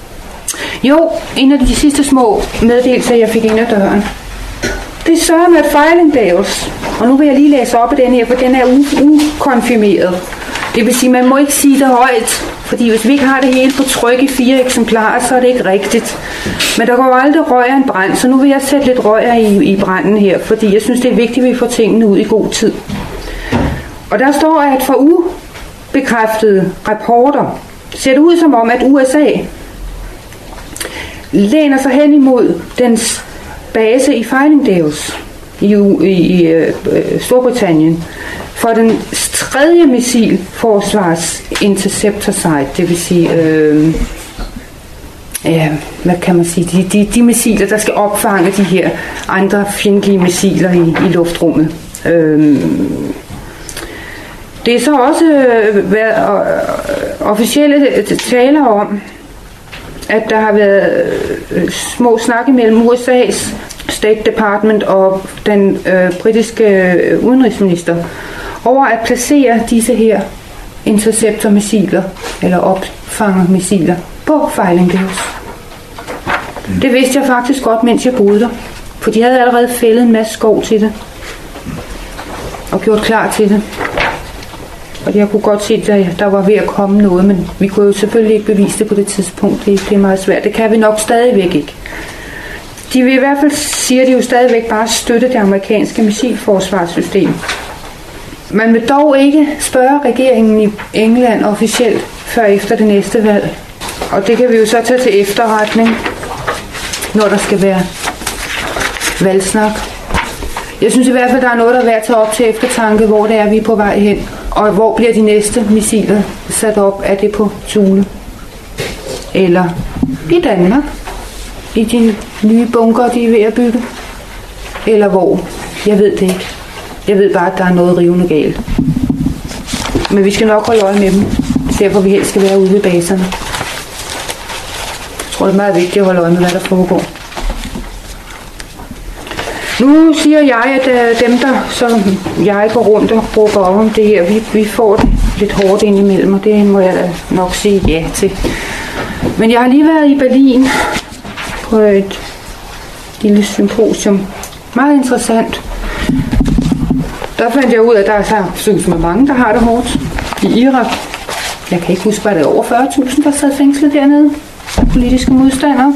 Jo, en af de sidste små meddelelser, jeg fik ind ad døren. Det er sørme at Feilindaves. Og nu vil jeg lige læse op af den her, for den er ukonfirmeret. Det vil sige, man må ikke sige det højt, fordi hvis vi ikke har det hele på tryk i 4 eksemplarer, så er det ikke rigtigt. Men der går aldrig røg af en brand, så nu vil jeg sætte lidt røg i branden her, fordi jeg synes, det er vigtigt, at vi får tingene ud i god tid. Og der står, at for ubekræftede rapporter ser det ud som om, at USA læner sig hen imod dens base i Feilindaves i Storbritannien for den 3. missilforsvars interceptor site, det vil sige hvad kan man sige, de missiler, der skal opfange de her andre fjendtlige missiler i luftrummet. Det er så også været officielle taler om, at der har været små snakke mellem USA's State Department og den britiske udenrigsminister over at placere disse her interceptormissiler eller opfangermissiler på Feilindaves. Det vidste jeg faktisk godt, mens jeg boede der, for de havde allerede fældet en masse skov til det og gjort klar til det. Og jeg kunne godt se, at der var ved at komme noget, men vi kunne jo selvfølgelig ikke bevise det på det tidspunkt. Det er meget svært. Det kan vi nok stadigvæk ikke. De vil i hvert fald, siger de jo stadigvæk, bare støtte det amerikanske missilforsvarssystem. Man vil dog ikke spørge regeringen i England officielt før efter det næste valg. Og det kan vi jo så tage til efterretning, når der skal være valgsnak. Jeg synes i hvert fald, der er noget, der er værd at tage op til eftertanke, hvor det er, vi er på vej hen. Og hvor bliver de næste missiler sat op? Er det på Thule? Eller i Danmark? I de nye bunker, de er ved at bygge? Eller hvor? Jeg ved det ikke. Jeg ved bare, at der er noget rivende galt. Men vi skal nok holde øje med dem. Derfor vi helst skal være ude ved baserne. Jeg tror, det er meget vigtigt at holde øje med, hvad der foregår. Nu siger jeg, at dem, der som jeg går rundt og råber op om det her, vi får det lidt hårdt indimellem, og det må jeg da nok sige ja til. Men jeg har lige været i Berlin på et lille symposium. Meget interessant. Der fandt jeg ud af, at der er så mange, der har det hårdt i Irak. Jeg kan ikke huske, hvad det er over 40.000, der sad fængslet dernede. Politiske modstandere.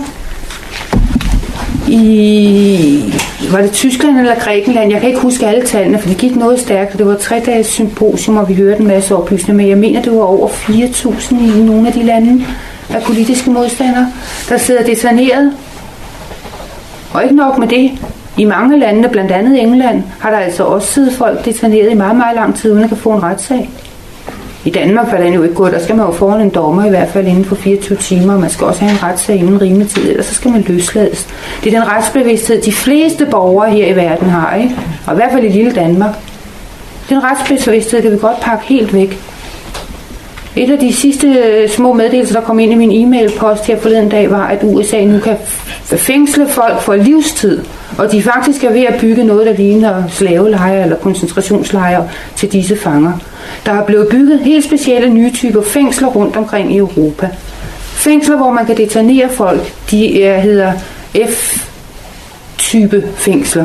Var det Tyskland eller Grækenland? Jeg kan ikke huske alle tallene, for det gik noget stærkt. Det var 3 dages symposium, og vi hørte en masse oplysninger, men jeg mener, det var over 4.000 i nogle af de lande af politiske modstandere, der sidder deterneret. Og ikke nok med det. I mange lande, blandt andet England, har der altså også siddet folk deterneret i meget, meget lang tid, uden at kan få en retssag. I Danmark var den jo ikke gået. Der skal man jo foran en dommer i hvert fald inden for 24 timer, og man skal også have en retssag inden rimelig tid, ellers så skal man løslades. Det er den retsbevidsthed, de fleste borgere her i verden har, ikke? Og i hvert fald i lille Danmark. Den retsbevidsthed kan vi godt pakke helt væk. Et af de sidste små meddelelser, der kom ind i min e-mailpost her forleden dag, var, at USA nu kan fængsle folk for livstid. Og de faktisk er ved at bygge noget, der ligner slavelejre eller koncentrationslejre til disse fanger. Der er blevet bygget helt specielle nye typer fængsler rundt omkring i Europa. Fængsler, hvor man kan deternere folk, de hedder F-type fængsler.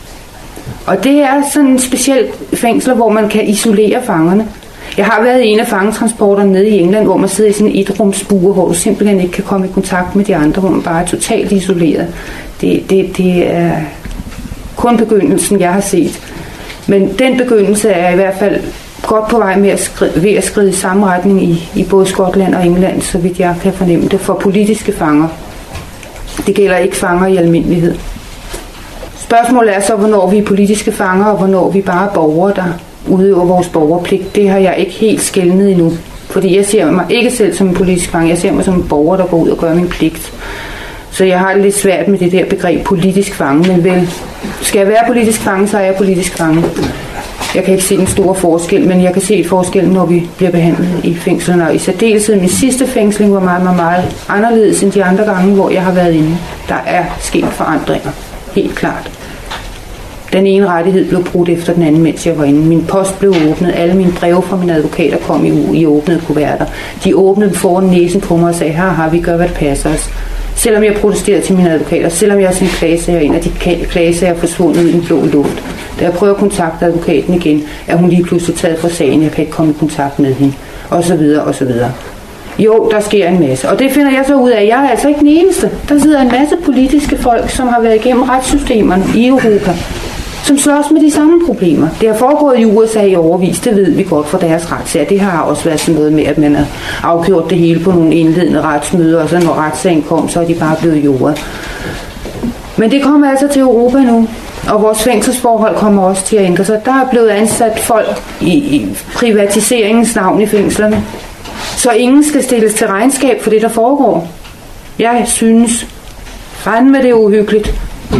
Og det er sådan en speciel fængsler, hvor man kan isolere fangerne. Jeg har været i en af fangetransporterne nede i England, hvor man sidder i sådan en etrumsbue, hvor du simpelthen ikke kan komme i kontakt med de andre, hvor man bare er totalt isoleret. Det er kun begyndelsen, jeg har set. Men den begyndelse er i hvert fald godt på vej med at skride i samme retning i både Skotland og England, så vidt jeg kan fornemme det, for politiske fanger. Det gælder ikke fanger i almindelighed. Spørgsmålet er så, hvornår vi er politiske fanger, og hvornår vi bare er borgere, der udøver vores borgerpligt. Det har jeg ikke helt skelnet endnu. Fordi jeg ser mig ikke selv som en politisk fange, jeg ser mig som en borger, der går ud og gør min pligt. Så jeg har det lidt svært med det der begreb politisk fange, men vel, skal jeg være politisk fange, så er jeg politisk fange. Jeg kan ikke se den store forskel, men jeg kan se et forskel, når vi bliver behandlet i fængslerne. Og i særdeleshed min sidste fængsling var meget, meget anderledes end de andre gange, hvor jeg har været inde. Der er sket forandringer. Helt klart. Den ene rettighed blev brudt efter den anden, mens jeg var inde. Min post blev åbnet. Alle mine breve fra mine advokater kom i åbnede kuverter. De åbnede dem foran næsen på mig og sagde, haha, vi gør, hvad det passer os. Selvom jeg protesterede til mine advokater, selvom jeg har sendt klagesager ind, og de klagesager er forsvundet i den blå luft. Da jeg prøver at kontakte advokaten igen, er hun lige pludselig taget fra sagen, jeg kan ikke komme i kontakt med hende, og så videre, og så videre. Jo, der sker en masse, og det finder jeg så ud af. Jeg er altså ikke den eneste. Der sidder en masse politiske folk, som har været igennem retssystemerne i Europa, som slås med de samme problemer. Det har foregået i USA i overvis, det ved vi godt fra deres retssager. Det har også været sådan noget med, at man har afgjort det hele på nogle indledende retsmøder, og så når retssagen kom, så er de bare blevet jordet. Men det kommer altså til Europa nu, og vores fængselsforhold kommer også til at ændre sig. Der er blevet ansat folk i privatiseringens navn i fængslerne, så ingen skal stilles til regnskab for det, der foregår. Jeg synes fandme det er uhyggeligt.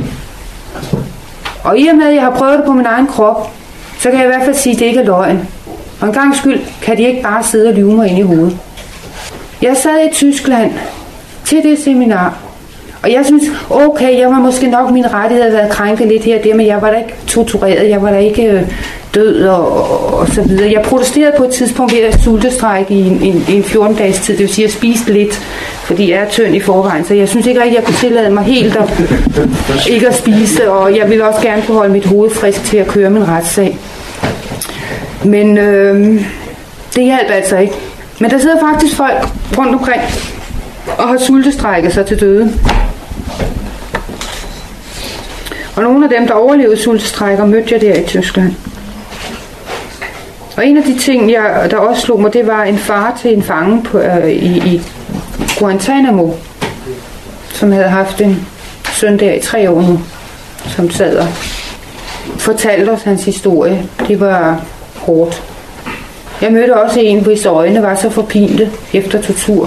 Og i og med, at jeg har prøvet det på min egen krop, så kan jeg i hvert fald sige, at det ikke er løgn. Og en gang skyld kan de ikke bare sidde og lyve mig ind i hovedet. Jeg sad i Tyskland til det seminar, og jeg synes, okay, jeg var måske nok, min rettighed havde været krænket lidt her og der, men jeg var da ikke tortureret, jeg var da ikke død og så videre. Jeg protesterede på et tidspunkt ved at sultestrække i en 14-dages tid, det vil sige, at jeg spiste lidt, fordi jeg er tynd i forvejen, så jeg synes ikke rigtig, jeg kunne tillade mig helt at ikke at spise, og jeg ville også gerne kunne holde mit hoved frisk til at køre min retssag. Men det hjalp altså ikke. Men der sidder faktisk folk rundt omkring og har sultestrækket sig til døde. Og nogle af dem, der overlevede sultestrækker, mødte jeg der i Tyskland. Og en af de ting, der også slog mig, det var en far til en fange i Guantanamo, som havde haft en søn der i 3 år nu, som sad og fortalte os hans historie. Det var hårdt. Jeg mødte også en, hvis øjne var så forpinte efter tortur,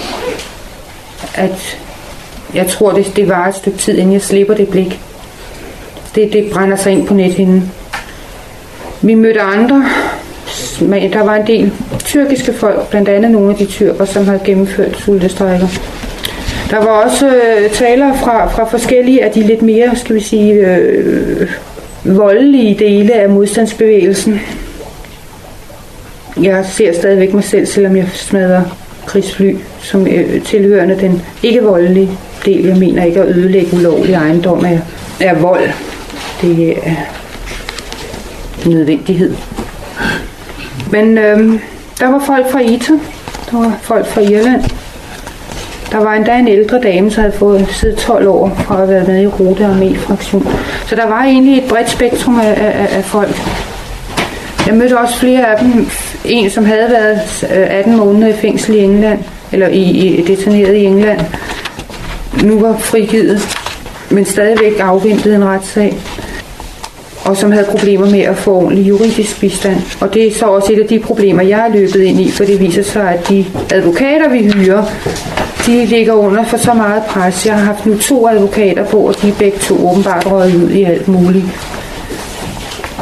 at jeg tror, det var et stykke tid, inden jeg slipper det blik. Det brænder sig ind på nethinden. Vi mødte andre, men der var en del tyrkiske folk, blandt andet nogle af de tyrker, som havde gennemført sultestrejker. Der var også talere fra forskellige af de lidt mere, skal vi sige, voldelige dele af modstandsbevægelsen. Jeg ser stadigvæk mig selv, selvom jeg smadrer krigsfly, som tilhørende den ikke voldelige del. Jeg mener ikke at ødelægge ulovlig ejendom er vold. Det er nødvendighed. Men der var folk fra ITA, der var folk fra Irland. Der var endda en ældre dame, som havde fået siddet 12 år fra at have været med i Rote Armé-fraktion. Så der var egentlig et bredt spektrum af folk. Jeg mødte også flere af dem. En, som havde været 18 måneder i fængsel i England, eller deterneret i England, nu var frigivet, men stadigvæk afventede en retssag, og som havde problemer med at få ordentlig juridisk bistand. Og det er så også et af de problemer, jeg har løbet ind i, for det viser sig, at de advokater, vi hyrer, de ligger under for så meget pres. Jeg har haft nu 2 advokater på, og de er begge 2 åbenbart røget ud i alt muligt.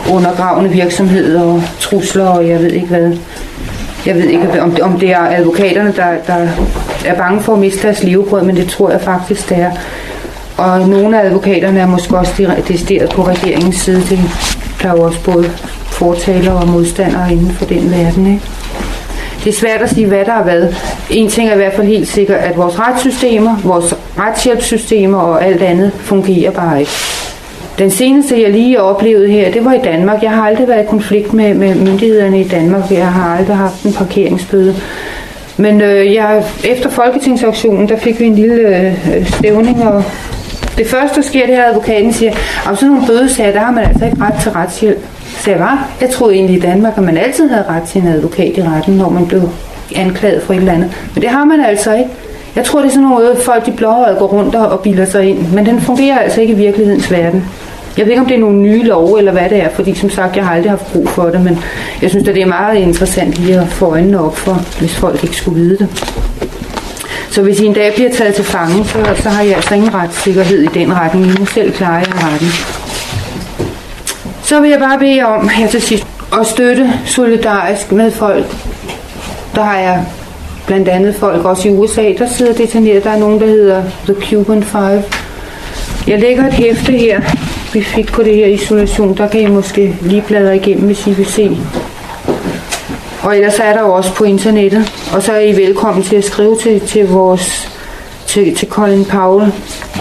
undergravende virksomhed og trusler, og jeg ved ikke hvad. Jeg ved ikke, om det er advokaterne, der er bange for at miste deres levebrød, men det tror jeg faktisk, det er. Og nogle af advokaterne er måske også decideret på regeringens side. Der er jo også både fortalere og modstandere inden for den verden, ikke? Det er svært at sige, hvad der er hvad. En ting er i hvert fald helt sikkert, at vores retssystemer, vores retshjælpssystemer og alt andet fungerer bare ikke. Den seneste, jeg lige oplevede her, det var i Danmark. Jeg har aldrig været i konflikt med myndighederne i Danmark. Jeg har aldrig haft en parkeringsbøde. Men efter folketingsaktionen, der fik vi en lille stævning, og det første, der sker, det her, advokaten siger, om sådan nogle bødesager, der har man altså ikke ret til retshjælp. Så jeg troede egentlig i Danmark, at man altid havde ret til en advokat i retten, når man blev anklaget for et eller andet. Men det har man altså ikke. Jeg tror, det er sådan noget, folk de blåøjede går rundt og bilder sig ind. Men den fungerer altså ikke i virkelighedens verden. Jeg ved ikke, om det er nogle nye love, eller hvad det er, fordi som sagt, jeg har aldrig haft brug for det, men jeg synes, at det er meget interessant lige at få øjnene op for, hvis folk ikke skulle vide det. Så hvis I en dag bliver taget til fange, så har jeg altså ingen retssikkerhed i den retning. I må selv klare jer retten. Så vil jeg bare bede om her til sidst at støtte solidarisk med folk. Der har jeg blandt andet folk også i USA, der sidder deteneret. Der er nogen, der hedder The Cuban Five. Jeg lægger et hæfte her, vi fik på det her isolation. Der kan I måske lige bladre igennem, hvis I vil se. Og ellers er der også på internettet. Og så er I velkommen til at skrive til Colin Powell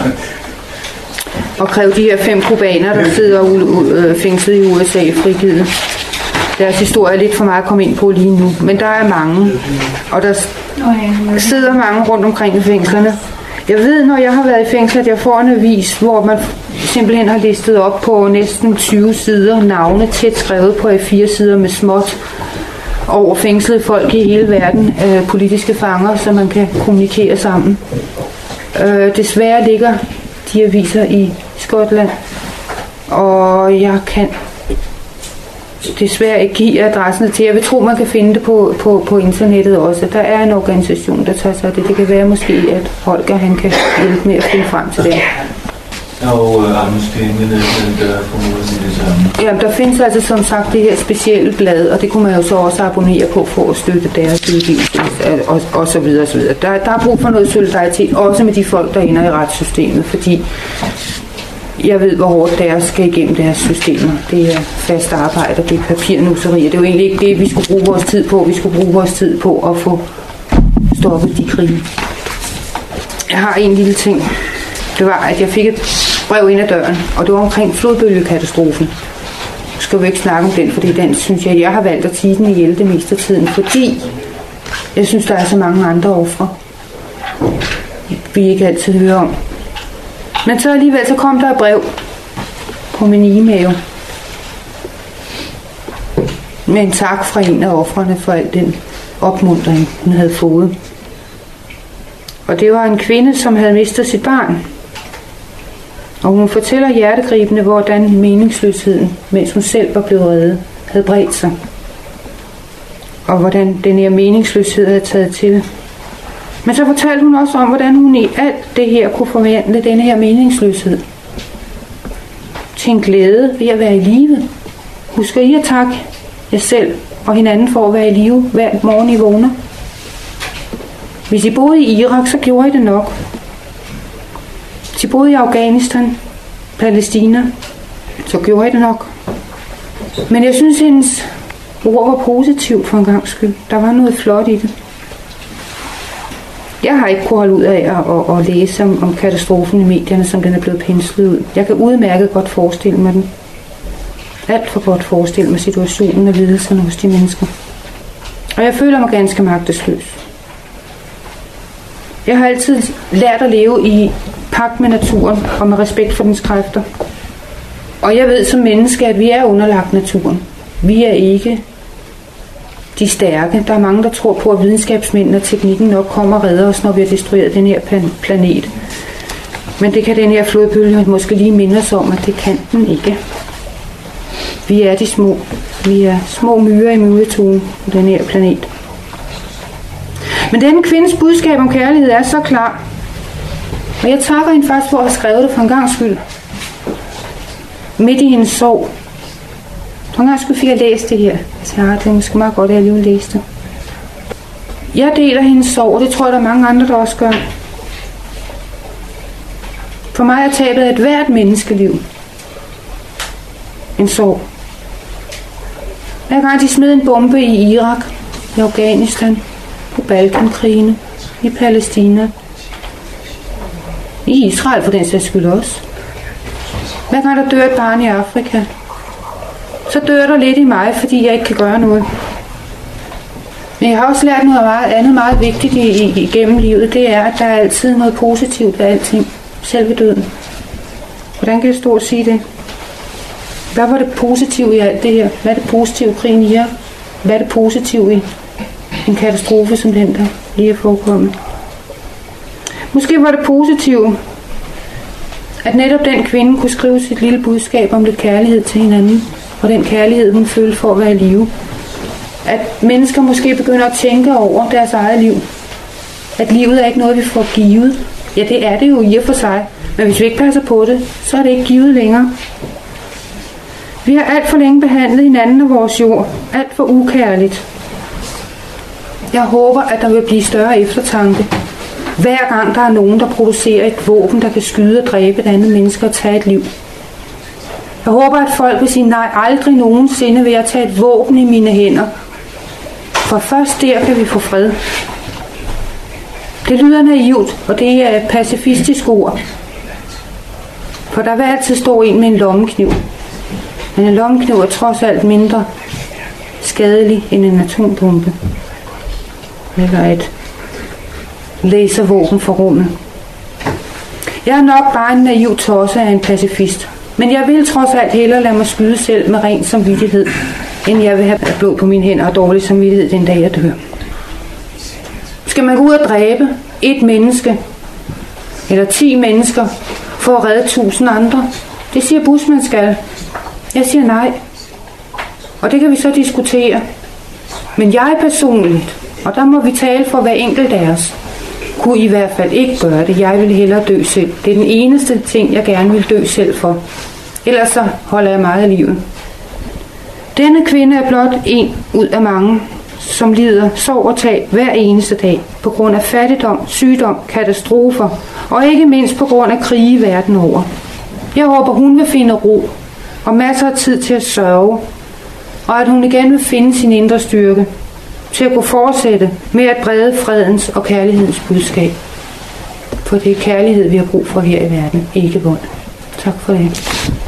og kræve de her 5 kubanere, der sidder fængslet i USA, frigivet. Deres historie er lidt for meget at komme ind på lige nu, men der er mange, og der sidder mange rundt omkring i fængslerne. Jeg ved, når jeg har været i fængsel, at jeg får en avis, hvor man simpelthen har listet op på næsten 20 sider, navne tæt skrevet på 4 sider med småt, over fængslede folk i hele verden, politiske fanger, så man kan kommunikere sammen. Desværre ligger de aviser i Skotland, og jeg kan desværre ikke give adressen til. Jeg vil tro, man kan finde det på internettet også. Der er en organisation, der tager sig af det. Det kan være måske, at Holger han kan hjælpe med at finde frem til det. Og Amnesty International, der formodentlig det samme. Jamen, der findes altså som sagt det her specielle blad, og det kunne man jo så også abonnere på for at støtte deres udgivelse, og så videre, og så videre. Der er brug for noget solidaritet, også med de folk, der ender i retssystemet, fordi jeg ved, hvor hårdt deres skal igennem deres systemer. Det er fast arbejde, og det er papirnusserier. Det er jo egentlig ikke det, vi skulle bruge vores tid på. Vi skulle bruge vores tid på at få stoppet de krige. Jeg har en lille ting. Det var, at jeg fik et brev ind ad døren, og det var omkring flodbølgekatastrofen. Nu skal vi ikke snakke om den, fordi den synes jeg har valgt at tige den ihjel det meste af tiden, fordi jeg synes, der er så mange andre ofre, vi ikke altid hører om. Men så alligevel, så kom der et brev på min e-mail med en tak fra en af ofrene for al den opmuntring, hun havde fået. Og det var en kvinde, som havde mistet sit barn. Og hun fortæller hjertegribende, hvordan meningsløsheden, mens hun selv var blevet reddet, havde bredt sig. Og hvordan den her meningsløshed havde taget til. Men så fortalte hun også om, hvordan hun i alt det her kunne forvandle denne her meningsløshed til en glæde ved at være i live. Husker I at takke jer selv og hinanden for at være i live hver morgen I vågner? Hvis I boede i Irak, så gjorde I det nok. Hvis I boede i Afghanistan, Palæstina, så gjorde I det nok. Men jeg synes, hendes ord var positivt for en gang skyld. Der var noget flot i det. Jeg har ikke kunnet holde ud af at læse om katastrofen i medierne, som den er blevet penslet ud. Jeg kan udmærket godt forestille mig den. Alt for godt forestille mig situationen og lidelserne hos de mennesker. Og jeg føler mig ganske magtesløs. Jeg har altid lært at leve i pagt med naturen og med respekt for dens kræfter. Og jeg ved som menneske, at vi er underlagt naturen. Vi er ikke de stærke. Der er mange, der tror på, at videnskabsmændene og teknikken nok kommer og redder os, når vi har destrueret den her planet. Men det kan den her flodbølge måske lige minde os om, at det kan den ikke. Vi er de små. Vi er små myrer i myretuen på den her planet. Men denne kvindes budskab om kærlighed er så klar. Og jeg takker hende faktisk for at have skrevet det for en gangs skyld. Midt i hendes sorg. Nogle gange skulle jeg læse det her. Så det er måske meget godt, at jeg alligevel læste det. Jeg deler hendes sorg, og det tror jeg, der er mange andre, der også gør. For mig er tabet af et hvert menneskeliv en sorg. Hver gang de smed en bombe i Irak, i Afghanistan, på Balkankrigene, i Palæstina, i Israel for den sags skyld også. Hver gang der dør et barn i Afrika, så dør der lidt i mig, fordi jeg ikke kan gøre noget. Men jeg har også lært noget andet meget vigtigt igennem livet. Det er, at der er altid noget positivt ved alting. Selv ved døden. Hvordan kan jeg stå og sige det? Hvad var det positive i alt det her? Hvad er det positive i krigen i Irak? Hvad er det positive i en katastrofe som den, der lige er forekommet? Måske var det positive, at netop den kvinde kunne skrive sit lille budskab om lidt kærlighed til hinanden, og den kærlighed, hun følte for at være i live. At mennesker måske begynder at tænke over deres eget liv. At livet er ikke noget, vi får givet. Ja, det er det jo i og for sig. Men hvis vi ikke passer på det, så er det ikke givet længere. Vi har alt for længe behandlet hinanden og vores jord. Alt for ukærligt. Jeg håber, at der vil blive større eftertanke. Hver gang der er nogen, der producerer et våben, der kan skyde og dræbe et andet menneske og tage et liv. Jeg håber, at folk vil sige, nej, aldrig nogensinde vil jeg tage et våben i mine hænder. For først der kan vi få fred. Det lyder naivt, og det er et pacifistisk ord. For der vil altid stå en med en lommekniv. Men en lommekniv er trods alt mindre skadelig end en atombombe. Eller et laservåben for rummet. Jeg er nok bare en naiv tosse af en pacifist. Men jeg vil trods alt hellere lade mig skyde selv med ren samvittighed, end jeg vil have blod på mine hænder og dårlig samvittighed den dag jeg dør. Skal man gå ud og dræbe et menneske, eller 10 mennesker, for at redde 1000 andre? Det siger Bush, man skal. Jeg siger nej. Og det kan vi så diskutere. Men jeg personligt, og der må vi tale for hver enkelt af os, kunne i hvert fald ikke gøre det. Jeg vil hellere dø selv. Det er den eneste ting, jeg gerne vil dø selv for. Ellers så holder jeg meget af livet. Denne kvinde er blot en ud af mange, som lider sorg og tab hver eneste dag på grund af fattigdom, sygdom, katastrofer og ikke mindst på grund af krige verden over. Jeg håber, hun vil finde ro og masser af tid til at sørge, og at hun igen vil finde sin indre styrke til at kunne fortsætte med at brede fredens og kærlighedens budskab. For det er kærlighed, vi har brug for her i verden, ikke vold. Tak for det.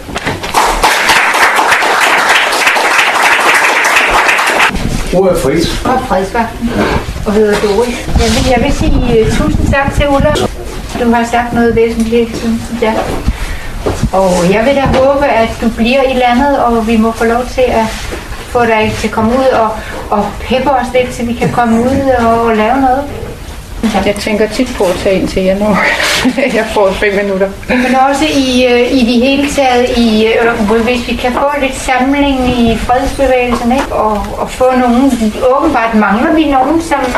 Ordet er frit. Og fredsvagten. Og hedder Doris. Jeg vil sige tusind tak til Ulla. Du har sagt noget væsentligt. Tusind tak. Og jeg vil da håbe, at du bliver i landet, og vi må få lov til at få dig til at komme ud og peppe os lidt, så vi kan komme ud og lave noget. Jeg tænker tit på at tage ind til jer nu. Jeg får 5 minutter. Men også i det hele taget, hvis vi kan få lidt samling i fredsbevægelsen, ikke? Og få nogen, åbenbart mangler vi nogen,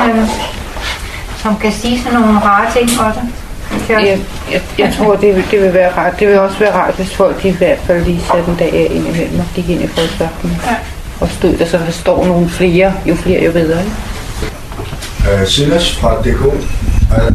som kan sige sådan nogle rare ting også. Jeg tror, det vil være rart. Det vil også være rart, hvis folk i hvert fald lige satte en dag af indimellem og gik ind i fredsvagten. Ja. Og stod der, så der står nogle flere, jo bedre. Silas fra DK, at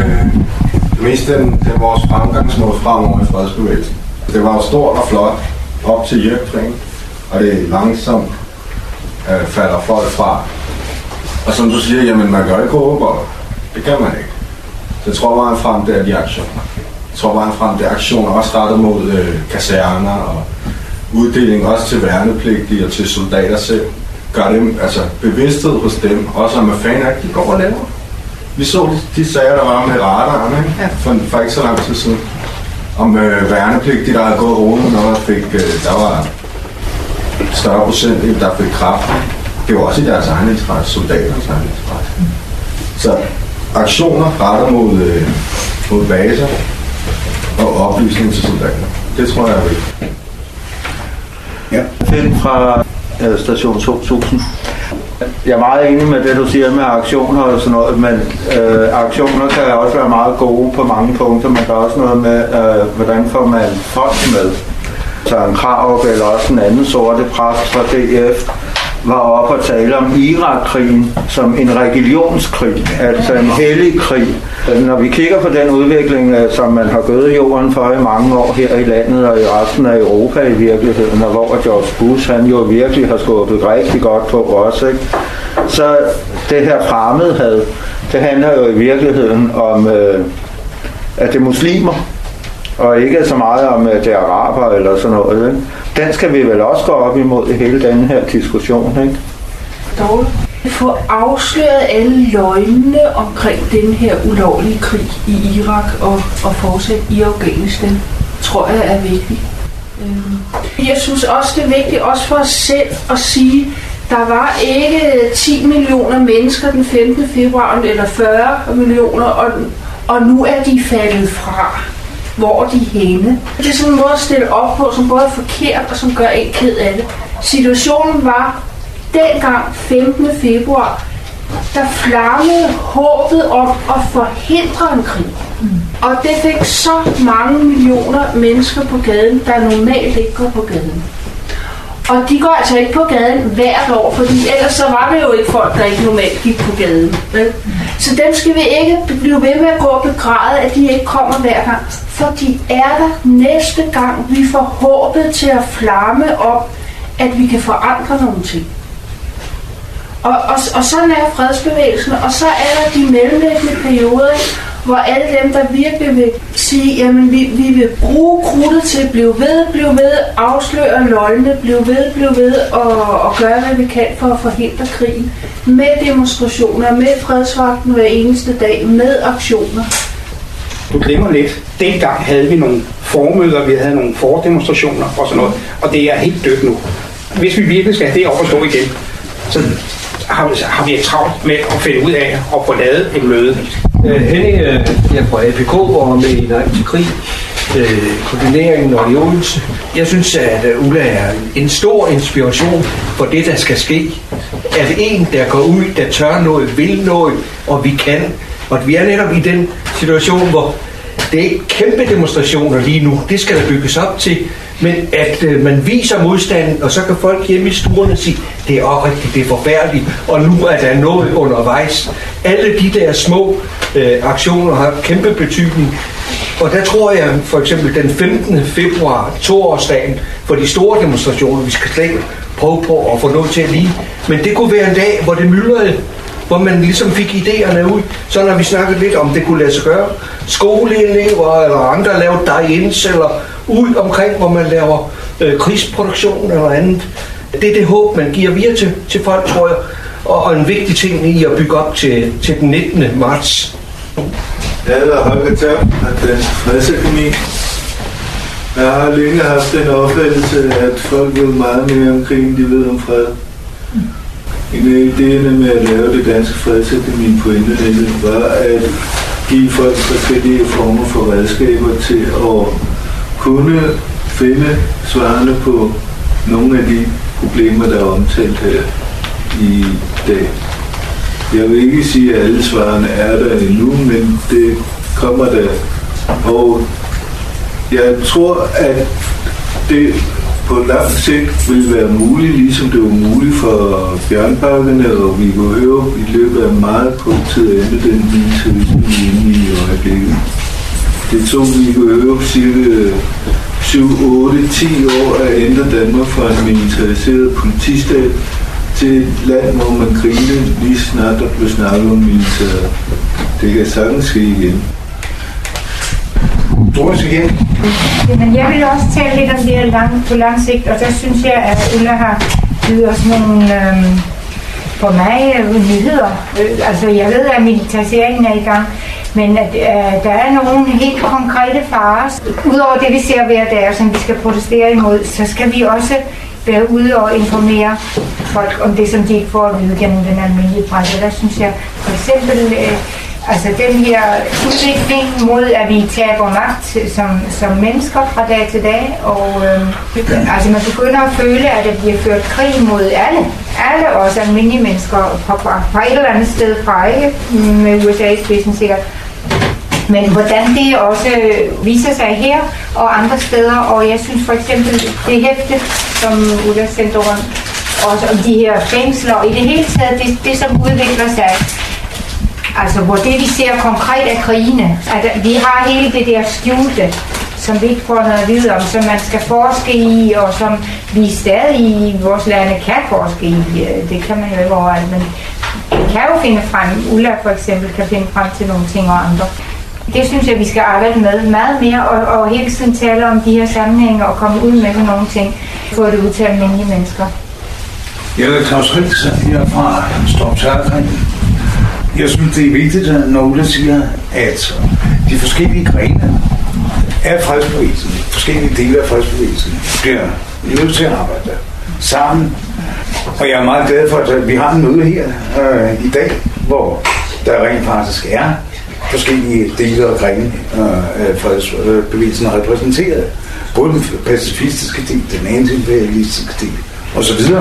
mest den vores fremgangsmål fremover i fredsbevægelsen. Det var jo stort og flot op til Jørgkring, og det langsomt falder folk fra. Og som du siger, jamen man kan ikke håbe, det kan man ikke. Så jeg tror vejen frem, det er de aktioner. Jeg tror vejen frem, det er aktioner også rettet mod kaserner og uddeling også til værnepligtige og til soldater selv. Gør dem, altså bevidsthed hos dem, også om hvad fanden de går og laver. Vi så de sager, der var med radaren, ikke? Ja. For ikke så lang tid siden. Om værnepligtige, der havde gået roden, og der var større procent, der fik kraft. Det var også i deres egen interesse, soldaternes egen interesse. Så aktioner retter mod baser og oplysning til soldater. Det tror jeg er vigtigt. Ja. Finn fra station 2000. Jeg er meget enig med det, du siger med aktioner og sådan noget, men aktioner kan også være meget gode på mange punkter. Man kan også noget med, hvordan får man folk med. Søren Krarup eller også en anden sorte præst fra DF, var oppe og tale om Irak-krigen som en religionskrig, altså en hellig krig. Når vi kigger på den udvikling, som man har gået jorden for i mange år her i landet og i resten af Europa i virkeligheden, og hvor George Bush han jo virkelig har skubbet rigtig godt på os, ikke? Så det her fremmedhad, det handler jo i virkeligheden om, at det er muslimer, og ikke så meget om, at det er araber eller sådan noget, ikke? Den skal vi vel også gå op imod i hele den her diskussion, ikke? Dog få afsløret alle løgnene omkring den her ulovlige krig i Irak og fortsat i Afghanistan, tror jeg er vigtigt. Jeg synes også, det er vigtigt også for os selv at sige, der var ikke 10 millioner mennesker den 15. februar, eller 40 millioner, og nu er de faldet fra. Hvor er de henne? Det er sådan en måde at stille op på, som både er forkert og som gør en ked af det. Situationen var dengang 15. februar, der flammede håbet om at forhindre en krig. Og det fik så mange millioner mennesker på gaden, der normalt ikke går på gaden. Og de går altså ikke på gaden hvert år, fordi ellers så var det jo ikke folk, der ikke normalt gik på gaden. Så dem skal vi ikke blive ved med at gå og begræde, at de ikke kommer hver gang. For de er der næste gang, vi får håbet til at flamme op, at vi kan forandre nogle ting. Og sådan er fredsbevægelsen, og så er der de mellemliggende perioder, hvor alle dem, der virkelig vil sige, jamen vi vil bruge krudtet til at blive ved, afsløre løgne, blive ved og gøre, hvad vi kan for at forhindre krigen. Med demonstrationer, med fredsvagten hver eneste dag, med aktioner. Du glemmer lidt. Dengang havde vi nogle formøder, vi havde nogle fordemonstrationer og sådan noget, og det er helt dødt nu. Hvis vi virkelig skal have det op at stå igen, så har vi et travlt med at finde ud af at få lavet et møde. Henning er fra APK og med i Nej til Krig, koordineringen og i Odense. Jeg synes, at Ulla er en stor inspiration for det, der skal ske. At en, der går ud, der tør noget, vil noget, og vi kan. Og vi er netop i den situation, hvor det er ikke kæmpe demonstrationer lige nu. Det skal der bygges op til. Men at man viser modstanden, og så kan folk hjemme i stuerne sige, det er også rigtigt, det er forfærdeligt, og nu er der noget undervejs. Alle de der små aktioner har kæmpe betydning. Og der tror jeg for eksempel den 15. februar, 2-årsdagen for de store demonstrationer, vi skal slet prøve på at få noget til at lide. Men det kunne være en dag, hvor det myldrede, hvor man ligesom fik idéerne ud. Så når vi snakkede lidt om, det kunne lade sig gøre. Skoleelever eller andre lavede die-ins, eller ud omkring, hvor man laver krigsproduktion eller andet. Det er det håb, man giver videre til folk, tror jeg. Og en vigtig ting i at bygge op til den 19. marts. Jeg hedder Holger Tør af Dansk Fredsakademi. Jeg har længe haft den opfattelse, at folk ved meget mere om krigen, de ved om fred. En af idéerne med at lave det Danske Fredsakademi på internettet var at give folk forskellige former for redskaber til at kunne finde svarene på nogle af de problemer, der er omtalt her i dag. Jeg vil ikke sige, at alle svarene er der endnu, men det kommer der. Og jeg tror, at det på lang sigt vil være muligt, ligesom det var muligt for Bjørnbakkerne og Viggo Hørup i løbet af meget kort tid at ende den militarisme, vi er inde i øjeblikket. Det tog Viggo Hørup cirka 7, 8, 10 år at ændre Danmark fra en militariseret politistat til et land, hvor man grinte lige snart der blev snakket om militæret. Det kan sagtens ske igen. Men jeg vil også tale lidt om det her på lang sigt, og der synes jeg, at Ulla har givet os nogle, for mig, nyheder. Altså, jeg ved, at militariseringen er i gang, men at, der er nogle helt konkrete farer. Udover det, vi ser hver dag, som vi skal protestere imod, så skal vi også være ude og informere folk om det, som de ikke får at vide gennem den almindelige presse. Der synes jeg for eksempel, altså den her udvikling mod, at vi taber magt som mennesker fra dag til dag, og altså man begynder at føle, at der bliver ført krig mod alle os almindelige mennesker fra et eller andet sted fra, ikke med USA i spidsen sikkert. Men hvordan det også viser sig her og andre steder, og jeg synes for eksempel det hæfte, som Ulla sendte rundt, også om de her fængsler, og i det hele taget det som udvikler sig, altså hvor det vi ser konkret af krigene, at vi har hele det der skjulte, som vi ikke får noget at vide om, som man skal forske i, og som vi stadig i vores lande kan forske i. Det kan man jo ikke overalt, men vi kan jo finde frem. Ulla for eksempel kan finde frem til nogle ting og andre. Det synes jeg, vi skal arbejde med meget mere, og hele tiden tale om de her sammenhænge og komme ud med nogle ting, få det ud til almindelige mennesker. Jeg vil Claus Riks her fra Storm Terrorkrigen. Jeg synes, det er vigtigt, når Ulla siger, at de forskellige grene af fredsbevægelsen, forskellige dele af fredsbevægelsen, bliver nødt til at arbejde sammen. Og jeg er meget glad for, at vi har en møde her i dag, hvor der rent faktisk er forskellige dele af grene af fredsbevægelsen repræsenteret. Både den pacifistiske del, den antiimperialistiske del osv.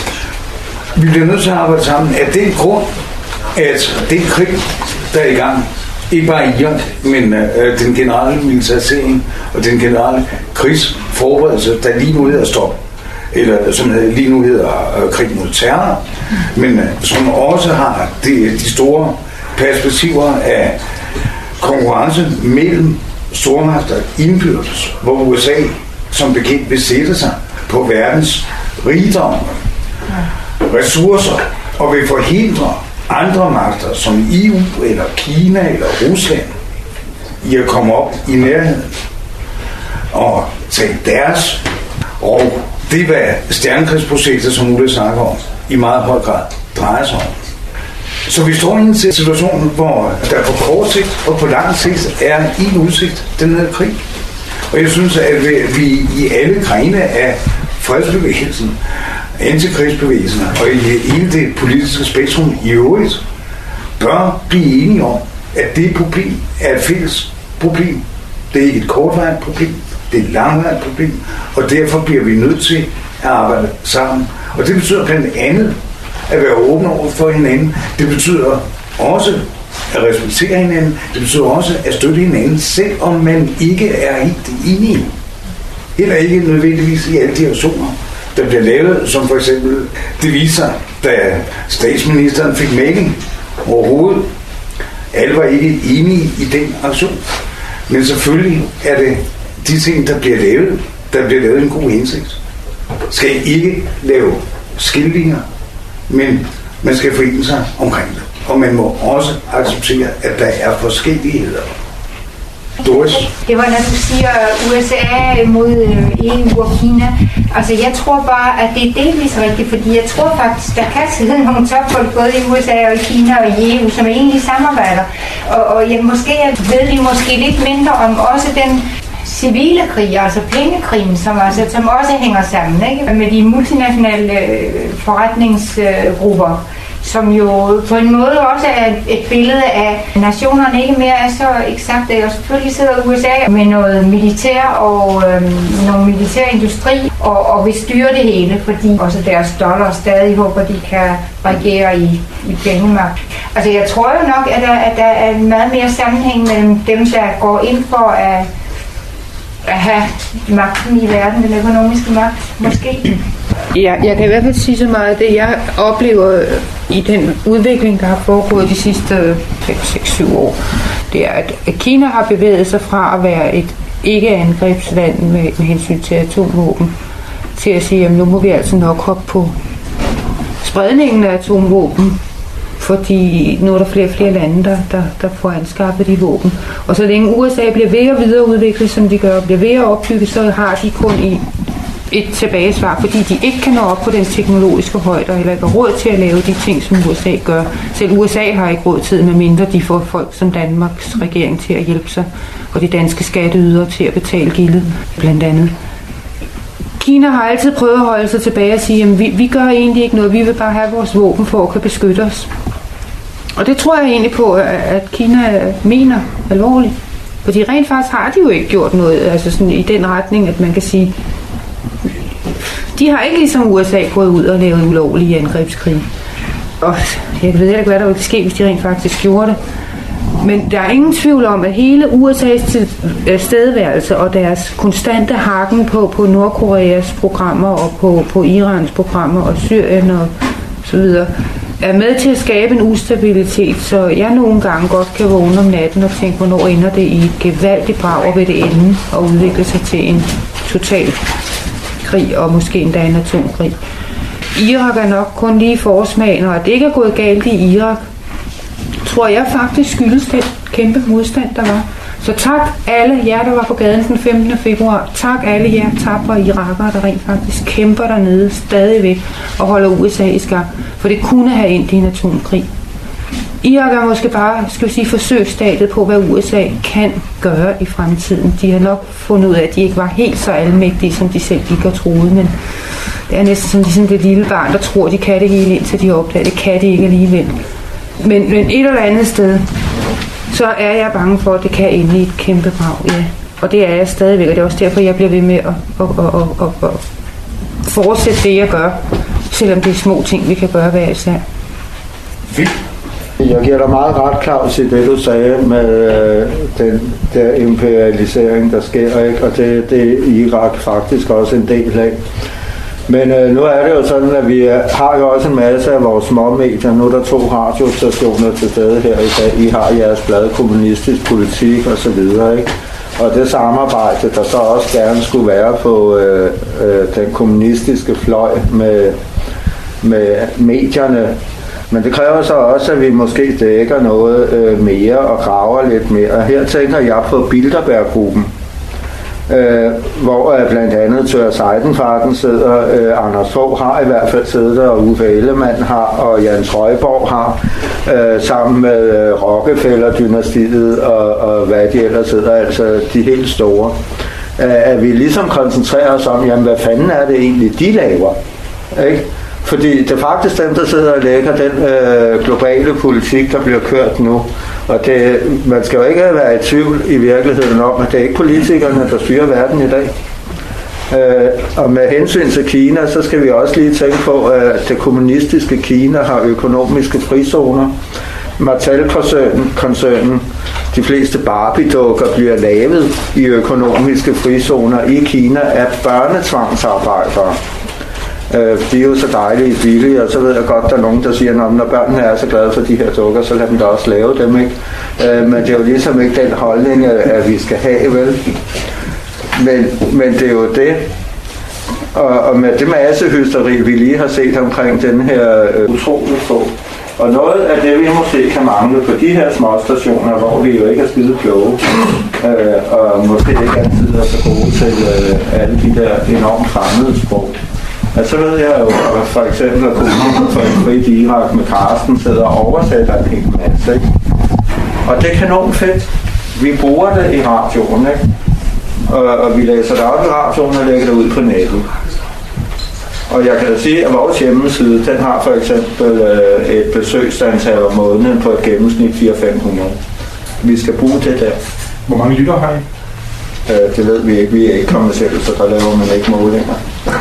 Vi bliver nødt til at arbejde sammen af den grund, at den krig, der er i gang, ikke bare i Irak, men den generelle militarisering og den generelle krigsforberedelse, der lige nu hedder stop, eller som lige nu hedder krig mod terror, men som også har de store perspektiver af konkurrence mellem stormagter indbyrdes, hvor USA som bekendt vil sætte sig på verdens rigdom, ressourcer og vil forhindre andre magter som EU eller Kina eller Rusland i at komme op i nærheden og tage deres. Og det er hvad stjernekrigsprojektet, som Ulla snakker om, i meget høj grad drejer sig om. Så vi står i en situation, hvor der på kort sigt og på lang sigt er en udsigt, den her krig. Og jeg synes, at vi i alle grene af fredsbevægelsen, antikrigsbevægelsen og i hele det politiske spektrum i øvrigt, bør blive enige om, at det problem er et fælles problem. Det er ikke et kortvarigt problem, det er et langvarigt problem, og derfor bliver vi nødt til at arbejde sammen. Og det betyder blandt andet at være åbne over for hinanden. Det betyder også at respektere hinanden. Det betyder også at støtte hinanden, selvom man ikke er helt enige. Heller ikke nødvendigvis i alle de aktioner, der bliver lavet, som for eksempel det viser, da statsministeren fik melding overhovedet. Alle var ikke enige i den aktion. Men selvfølgelig er det de ting, der bliver lavet en god hensigt. Skal ikke lave skillinger, men man skal forene sig omkring det. Og man må også acceptere, at der er forskelligheder. Doris? Det var, når du siger USA mod EU og Kina. Altså, jeg tror bare, at det er delvis rigtigt, fordi jeg tror faktisk, der kan sidde nogle topfolk både i USA og i Kina og i EU, som egentlig samarbejder. Og måske ved vi måske lidt mindre om også den civile krig, altså pengekrigen, som også hænger sammen, ikke? Med de multinationale forretningsgrupper, som jo på en måde også er et billede af nationerne ikke mere er så eksakt. Og selvfølgelig sidder USA med noget militær og noget militærindustri og vil styre det hele, fordi også deres dollar stadig håber, de kan regere i pengemagt. Altså jeg tror jo nok, at der er meget mere sammenhæng mellem dem, der går ind for at have magten i verden, den økonomiske magt, måske. Ja, jeg kan i hvert fald sige så meget, at det jeg oplever i den udvikling, der har foregået de sidste 5-6-7 år, det er, at Kina har bevæget sig fra at være et ikke-angrebsland med hensyn til atomvåben, til at sige, at nu må vi altså nok hoppe på spredningen af atomvåben, fordi nu er der flere og flere lande, der får anskaffet de våben. Og så længe USA bliver ved at videreudvikle, som de gør, bliver ved at opbygge, så har de kun et tilbagesvar, fordi de ikke kan nå op på den teknologiske højde, eller ikke har råd til at lave de ting, som USA gør. Selv USA har ikke råd til, medmindre de får folk som Danmarks regering til at hjælpe sig, og de danske skatteydere til at betale gildet, blandt andet. Kina har altid prøvet at holde sig tilbage og sige, at vi gør egentlig ikke noget, vi vil bare have vores våben for at kunne beskytte os. Og det tror jeg egentlig på, at Kina mener alvorligt. Fordi rent faktisk har de jo ikke gjort noget altså sådan i den retning, at man kan sige, de har ikke ligesom USA gået ud og lavet ulovlige angrebskrig. Og jeg ved ikke, hvad der ville ske, hvis de rent faktisk gjorde det. Men der er ingen tvivl om, at hele USA's tilstedeværelse og deres konstante hakken på Nordkoreas programmer og på Irans programmer og Syrien og så videre, er med til at skabe en ustabilitet, så jeg nogle gange godt kan vågne om natten og tænke, hvornår ender det i et gevaldigt brag, og vil det ende og udvikle sig til en total krig, og måske endda en atomkrig. Irak er nok kun lige forsmagen, og at det ikke er gået galt i Irak, tror jeg faktisk skyldes den kæmpe modstand, der var. Så tak alle jer, der var på gaden den 15. februar. Tak alle jer tapre irakere, der rent faktisk kæmper dernede stadigvæk og holder USA i skak. For det kunne have endt i en atomkrig. Irak er måske bare, skal vi sige, forsøgsstadiet på, hvad USA kan gøre i fremtiden. De har nok fundet ud af, at de ikke var helt så almægtige, som de selv gik og troede, men det er næsten som sådan det lille barn, der tror, de kan det hele, indtil de opdager, det kan de ikke alligevel. Men et eller andet sted, så er jeg bange for, at det kan ende i et kæmpe brag, ja. Og det er jeg stadigvæk, og det er også derfor, jeg bliver ved med at fortsætte det, jeg gør, selvom det er små ting, vi kan gøre hver især. Jeg giver dig meget ret, Claus, i det, du sagde med den der imperialisering, der sker, ikke? Og det er Irak faktisk også en del af. Men nu er det jo sådan, at vi har jo også en masse af vores småmedier. Nu er der 2 radiostationer til stede her i dag. I har jeres blad Kommunistisk Politik og så videre, ikke? Og det samarbejde, der så også gerne skulle være på den kommunistiske fløj med medierne. Men det kræver så også, at vi måske dækker noget mere og graver lidt mere. Her tænker jeg på Bilderberggruppen, hvor blandt andet Tør Seidenfarten sidder, Anders Fogh har i hvert fald siddet der, og Uffe Ellemann har, og Jan Trøjborg har, sammen med Rockefeller-dynastiet og hvad de ellers sidder, altså de helt store. At vi ligesom koncentrerer os om, jamen hvad fanden er det egentlig, de laver, ikke? Fordi det er faktisk dem, der sidder og lægger den globale politik, der bliver kørt nu. Og man skal jo ikke være i tvivl i virkeligheden om, at det er ikke politikerne, der styrer verden i dag. Og med hensyn til Kina, så skal vi også lige tænke på, at det kommunistiske Kina har økonomiske frizoner. Mattel-koncernen, de fleste Barbie-dukker bliver lavet i økonomiske frizoner i Kina af børnetvangsarbejdere. De er jo så dejlige billige, og så ved jeg godt, der er nogen, der siger, når børnene er så glade for de her dukker, så lad dem da også lave dem, ikke? Men det er jo ligesom ikke den holdning, at vi skal have, vel? Men det er jo det. Og med det massehysteri, vi lige har set omkring den her utroligt få. Og noget af det, vi måske kan mangle på de her småstationer, hvor vi jo ikke er skide kloge, og måske ikke altid er så gode til alle de der enormt fremmede sprog. Altså, så ved jeg jo for eksempel, at kommunen for en frit Irak med Karsten sidder og oversætter en hel masse, ikke? Og det er kanon fedt. Vi bruger det i radioen, ikke? Og vi læser det op i radioen og lægger det ud på nettet. Og jeg kan da sige, at vores hjemmeside, den har for eksempel et besøgsantal om måneden på et gennemsnit 400-500. Vi skal bruge det der. Hvor mange lytter har I? Det ved vi ikke. Vi er ikke kommercielle, så der laver man ikke målinger.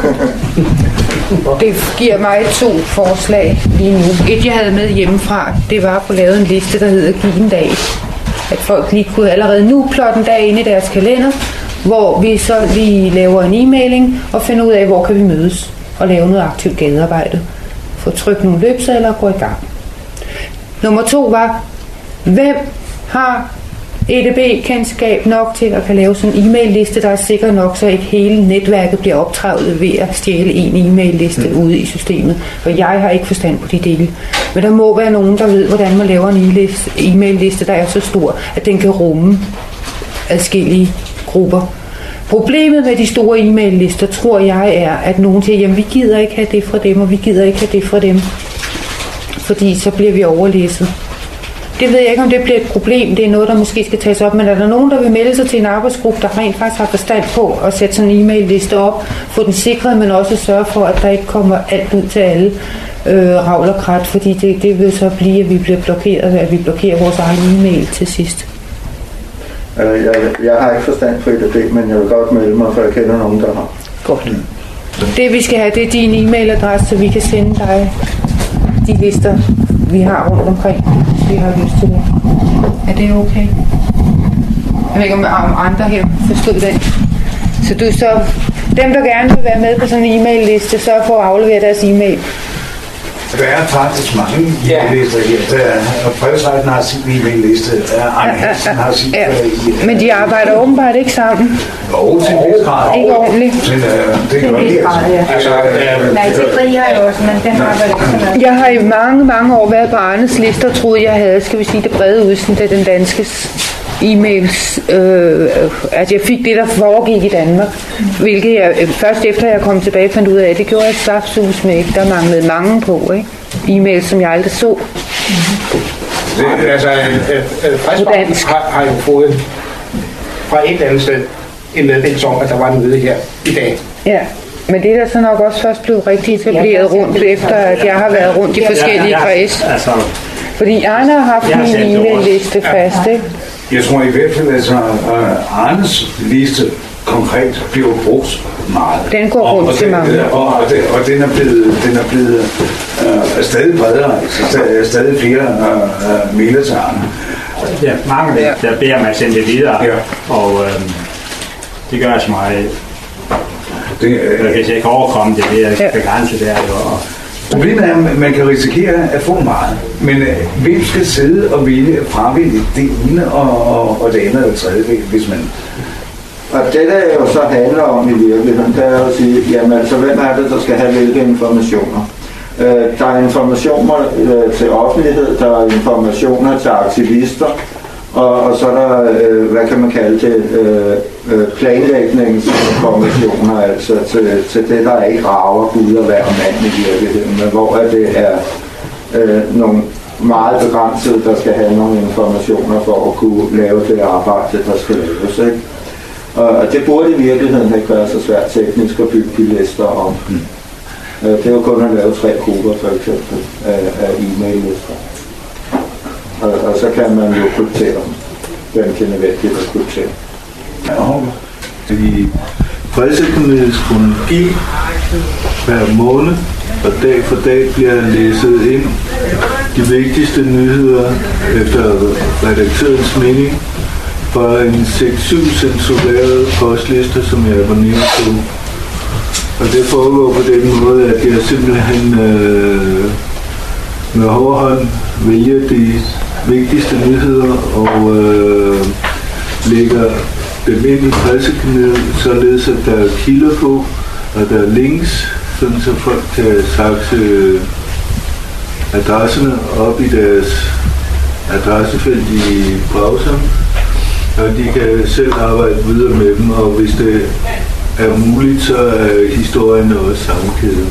Det giver mig 2 forslag lige nu. Et, jeg havde med hjemmefra, det var at få lavet en liste, der hedder Giv en dag. At folk lige kunne allerede nu plotte en dag ind i deres kalender, hvor vi så lige laver en e-mailing og finder ud af, hvor kan vi mødes og lave noget aktivt gadearbejde. Få trykt nogle løbsedler og gå i gang. Nummer 2 var, hvem har EDB-kendskab nok til at kan lave sådan en e-mail-liste, der er sikker nok, så ikke hele netværket bliver optrævlet ved at stjæle en e-mail-liste ude i systemet. For jeg har ikke forstand på de dele. Men der må være nogen, der ved, hvordan man laver en e-mail-liste, der er så stor, at den kan rumme adskillige grupper. Problemet med de store e-mail-lister, tror jeg, er, at nogen siger, jamen vi gider ikke have det fra dem, og vi gider ikke have det fra dem. Fordi så bliver vi overlæsset. Det ved jeg ikke, om det bliver et problem. Det er noget, der måske skal tages op. Men er der nogen, der vil melde sig til en arbejdsgruppe, der rent faktisk har forstand på at sætte sådan en e-mail-liste op, få den sikret, men også sørge for, at der ikke kommer alt ud til alle ravl og krat, fordi det vil så blive, at vi bliver blokeret, at vi blokerer vores egen e-mail til sidst. Jeg har ikke forstand på EDB, men jeg vil godt melde mig, for jeg kender nogen, der har. Godt. Det vi skal have, det er din e-mailadresse, så vi kan sende dig de lister, vi har rundt omkring, hvis vi har lyst til det. Er det okay? Jeg ved ikke, om andre her forstod det. Så dem, der gerne vil være med på sådan en e-mail-liste, så for at aflevere deres e-mail. Der er faktisk mange e-mail-lister her. Fredsretten har sin e-mail-liste, Arne Hansen har sin e-mail. Men de arbejder åbenbart ikke sammen. Jo, til en vis grad. Ikke ordentligt. Det gør de altså. Nej, til fri har jeg også, men den arbejder ikke så meget. Jeg har i mange år været på Arnes lister og troede, jeg havde, skal vi sige, det brede udsnit af den danskes e-mails. Altså jeg fik det, der foregik i Danmark, hvilket jeg først efter jeg kom tilbage fandt ud af, det gjorde jeg saftsus med ikke. Der manglede mange på, ikke? E-mails, som jeg aldrig så. Fredsbanken har jo fået fra et andet sted en meddelelse om, at der var en møde her i dag. Ja, men det er der så nok også først blevet rigtig etableret rundt, efter at jeg har været rundt i forskellige kreds. Fordi Arne har haft min e-mail-liste fast, ikke? Jeg tror i hvert fald, at Arnes liste konkret bliver brugt meget. Den går rundt til mange. Og den er blevet stadig bredere, stadig flere mailer til Arne. Ja, mange der beder mig at sende det videre, og det gør jeg så meget. Hvis jeg ikke overkomme det, det er begrænset der. Problemet er, at man kan risikere at få meget, men hvem skal sidde og fravælge det ene og det andet og tredje, hvis man... Og det der jo så handler om i virkeligheden, det er at sige, jamen altså hvem er det, der skal have hvilke informationer? Der er informationer til offentlighed, der er informationer til aktivister, og så er der, hvad kan man kalde det, planlægningsinformationer, altså til det, der ikke rager Gud og hver mand i virkeligheden, men hvor det er nogle meget begrænsede, der skal have nogle informationer for at kunne lave det arbejde, der skal laves, ikke? Og det burde i virkeligheden ikke være så svært teknisk at bygge de lister om. Det er jo kun at lave 3 grupper for eksempel af e-mail-lister. Og så kan man jo kryptere dem. Hvem kan nødvendigt at kryptere? I Fredsøkonomisk kronologi hver måned og dag for dag bliver læsset ind de vigtigste nyheder efter redaktørens mening fra en 6-7 censurerede postlister, som jeg abonnerer på. Og det foregår på den måde, at jeg simpelthen med hård hånd vælger de vigtigste nyheder og lægger dem ind i pressekanalet, således at der er kilder på, og der er links, sådan så folk kan sakse adresserne op i deres adressefelt i browseren, og de kan selv arbejde videre med dem, og hvis det er muligt, så er historien også sammenkædet.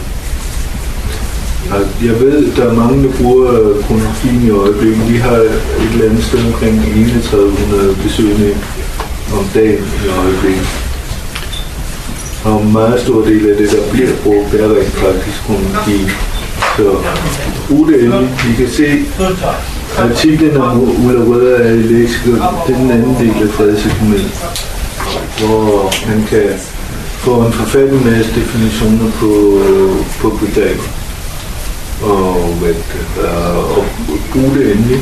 Jeg ved, der er mange, der bruger kronologien i øjeblikket. Vi har et eller andet sted omkring 3100 besøgende om dagen i øjeblikket. Og en meget stor del af det, der bliver brugt, er rent faktisk kronologien. Så brug det endelig. Vi kan se artiklen om Ulla Røder er i leksikon. Det er den anden del af fredsøkonomien, hvor man kan få en forfærdelig masse definitioner på goddag. Og bruge det endelig.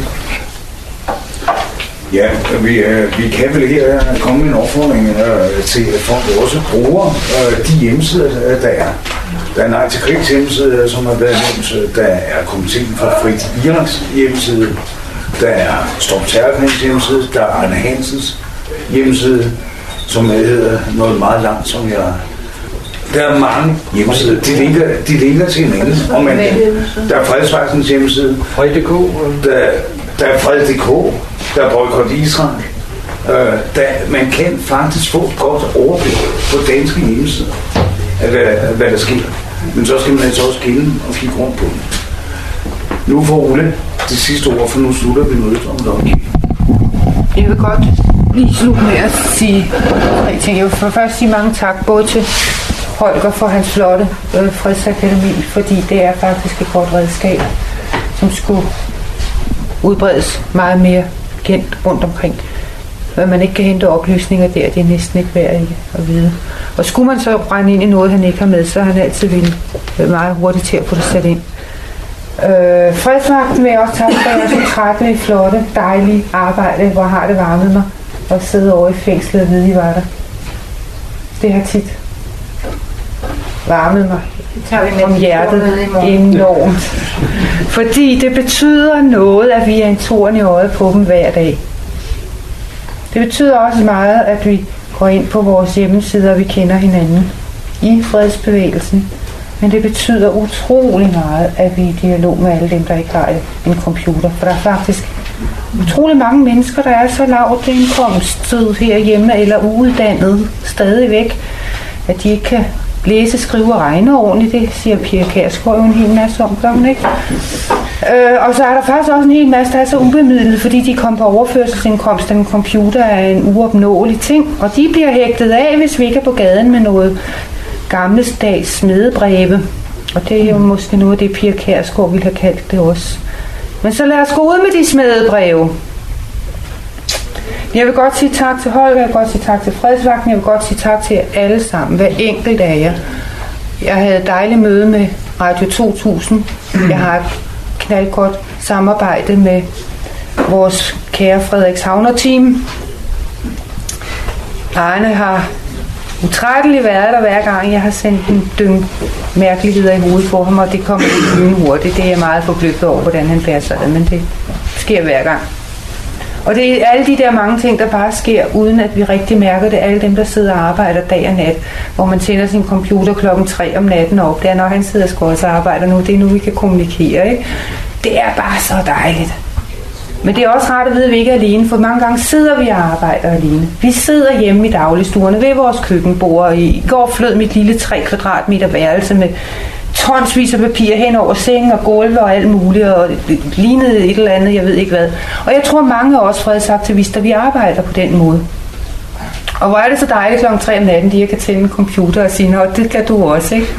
Ja, vi kan vel her komme med en opfordring til, at folk også bruger de hjemmesider, der er. Der er Nej til Krigs hjemmeside, som har været nævnt. Der er Komiteen for Frit Iraks hjemmeside. Der er Stop Terrorkrigens hjemmeside. Der er Arne Hansens hjemmeside, som hedder noget meget langt, som jeg... Der er mange hjemmesider. De linker til hinanden. Der er Fredsvagtens hjemmeside. Fred.dk. Der er Fred.dk. Der er Boykot Israel. Man kan faktisk få et godt overblik på danske hjemmesider af hvad der sker. Men så skal man altså også kende og kigge rundt på den. Nu får Ulle det sidste ord, for nu slutter vi mødet om lovgivning. Jeg vil godt lige slutte med at sige, jeg vil først sige mange tak, både til Holger for hans flotte fredsakademi, fordi det er faktisk et godt redskab, som skulle udbredes meget mere kendt rundt omkring. Hvad man ikke kan hente oplysninger der, det er næsten ikke værd at vide. Og skulle man så brænde ind i noget, han ikke har med, så er han altid meget hurtigt til at få det sat ind. Fredsvagten vil jeg også takke for jeres utrættelige, flotte, dejlige arbejde, hvor har det varmet mig at sidde over i fængslet og vide, I var der. Det har tit varmet mig om hjertet enormt. Fordi det betyder noget, at vi er en torn i øjet på dem hver dag. Det betyder også meget, at vi går ind på vores hjemmesider, og vi kender hinanden i fredsbevægelsen. Men det betyder utrolig meget, at vi er i dialog med alle dem, der ikke har en computer. For der er faktisk utrolig mange mennesker, der er så lavt indkomstet herhjemme eller uuddannet stadigvæk, at de ikke kan læse, skrive og regne ordentligt. Det siger Pia Kjærsgaard jo en hel masse om, gør hun ikke? Og så er der faktisk også en hel masse, der er så ubemidlet, fordi de kom på overførselsindkomst, en computer er en uopnåelig ting, og de bliver hægtet af, hvis vi ikke er på gaden med noget gammeldags smedebreve. Og det er jo måske noget af det, Pia Kjærsgaard ville have kaldt det også. Men så lad os gå ud med de smedebreve. Jeg vil godt sige tak til Holger, jeg vil godt sige tak til Fredsvagten, jeg vil godt sige tak til jer alle sammen, hver enkelt af jer. Jeg havde et dejligt møde med Radio 2000. Jeg har et knaldgodt samarbejde med vores kære Frederikshavner-team. Arne har utrætteligt været der hver gang, jeg har sendt en dynge mærkeligheder i hovedet for ham, og det kommer lidt hurtigt. Det er jeg meget forbløffet over, hvordan han bærer sig, men det sker hver gang. Og det er alle de der mange ting, der bare sker, uden at vi rigtig mærker det. Alle dem, der sidder og arbejder dag og nat, hvor man tænder sin computer 3:00 om natten op. Det er, når han sidder og også arbejder nu. Det er nu, vi kan kommunikere, ikke? Det er bare så dejligt. Men det er også rart at vide, at vi ikke er alene, for mange gange sidder vi og arbejder alene. Vi sidder hjemme i dagligstuerne ved vores køkkenbord. I går flød mit lille 3 kvadratmeter værelse med tonsvis af papir hen over sengen og gulve og alt muligt, og det lignede et eller andet, jeg ved ikke hvad. Og jeg tror, mange af os fredsaktivister, vi arbejder på den måde. Og hvor er det så dejligt 3:00 om natten, de kan tænde en computer og sige, nå, det kan du også, ikke?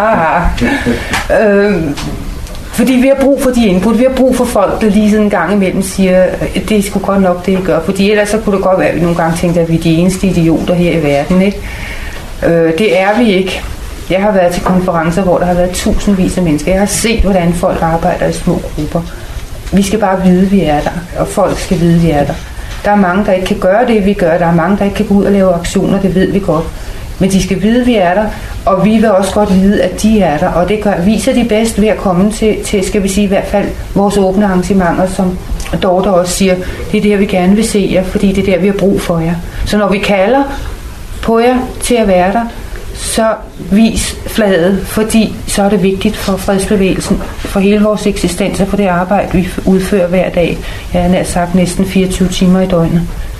Fordi vi har brug for de input, vi har brug for folk, der lige sådan en gang imellem siger, det er sgu godt nok, det I gør. Fordi ellers så kunne det godt være, at vi nogle gange tænkte, at vi er de eneste idioter her i verden, ikke? Det er vi ikke. Jeg har været til konferencer, hvor der har været tusindvis af mennesker. Jeg har set, hvordan folk arbejder i små grupper. Vi skal bare vide, at vi er der, og folk skal vide, at vi er der. Der er mange, der ikke kan gøre det, vi gør. Der er mange, der ikke kan gå ud og lave aktioner, det ved vi godt. Men de skal vide, at vi er der, og vi vil også godt vide, at de er der. Og det viser de bedst ved at komme til, skal vi sige i hvert fald, vores åbne arrangementer, som Dorte også siger, det er der, vi gerne vil se jer, fordi det er der, vi har brug for jer. Så når vi kalder på jer til at være der, så vis flaget, fordi så er det vigtigt for fredsbevægelsen, for hele vores eksistens og for det arbejde, vi udfører hver dag. Jeg har nær sagt næsten 24 timer i døgnet.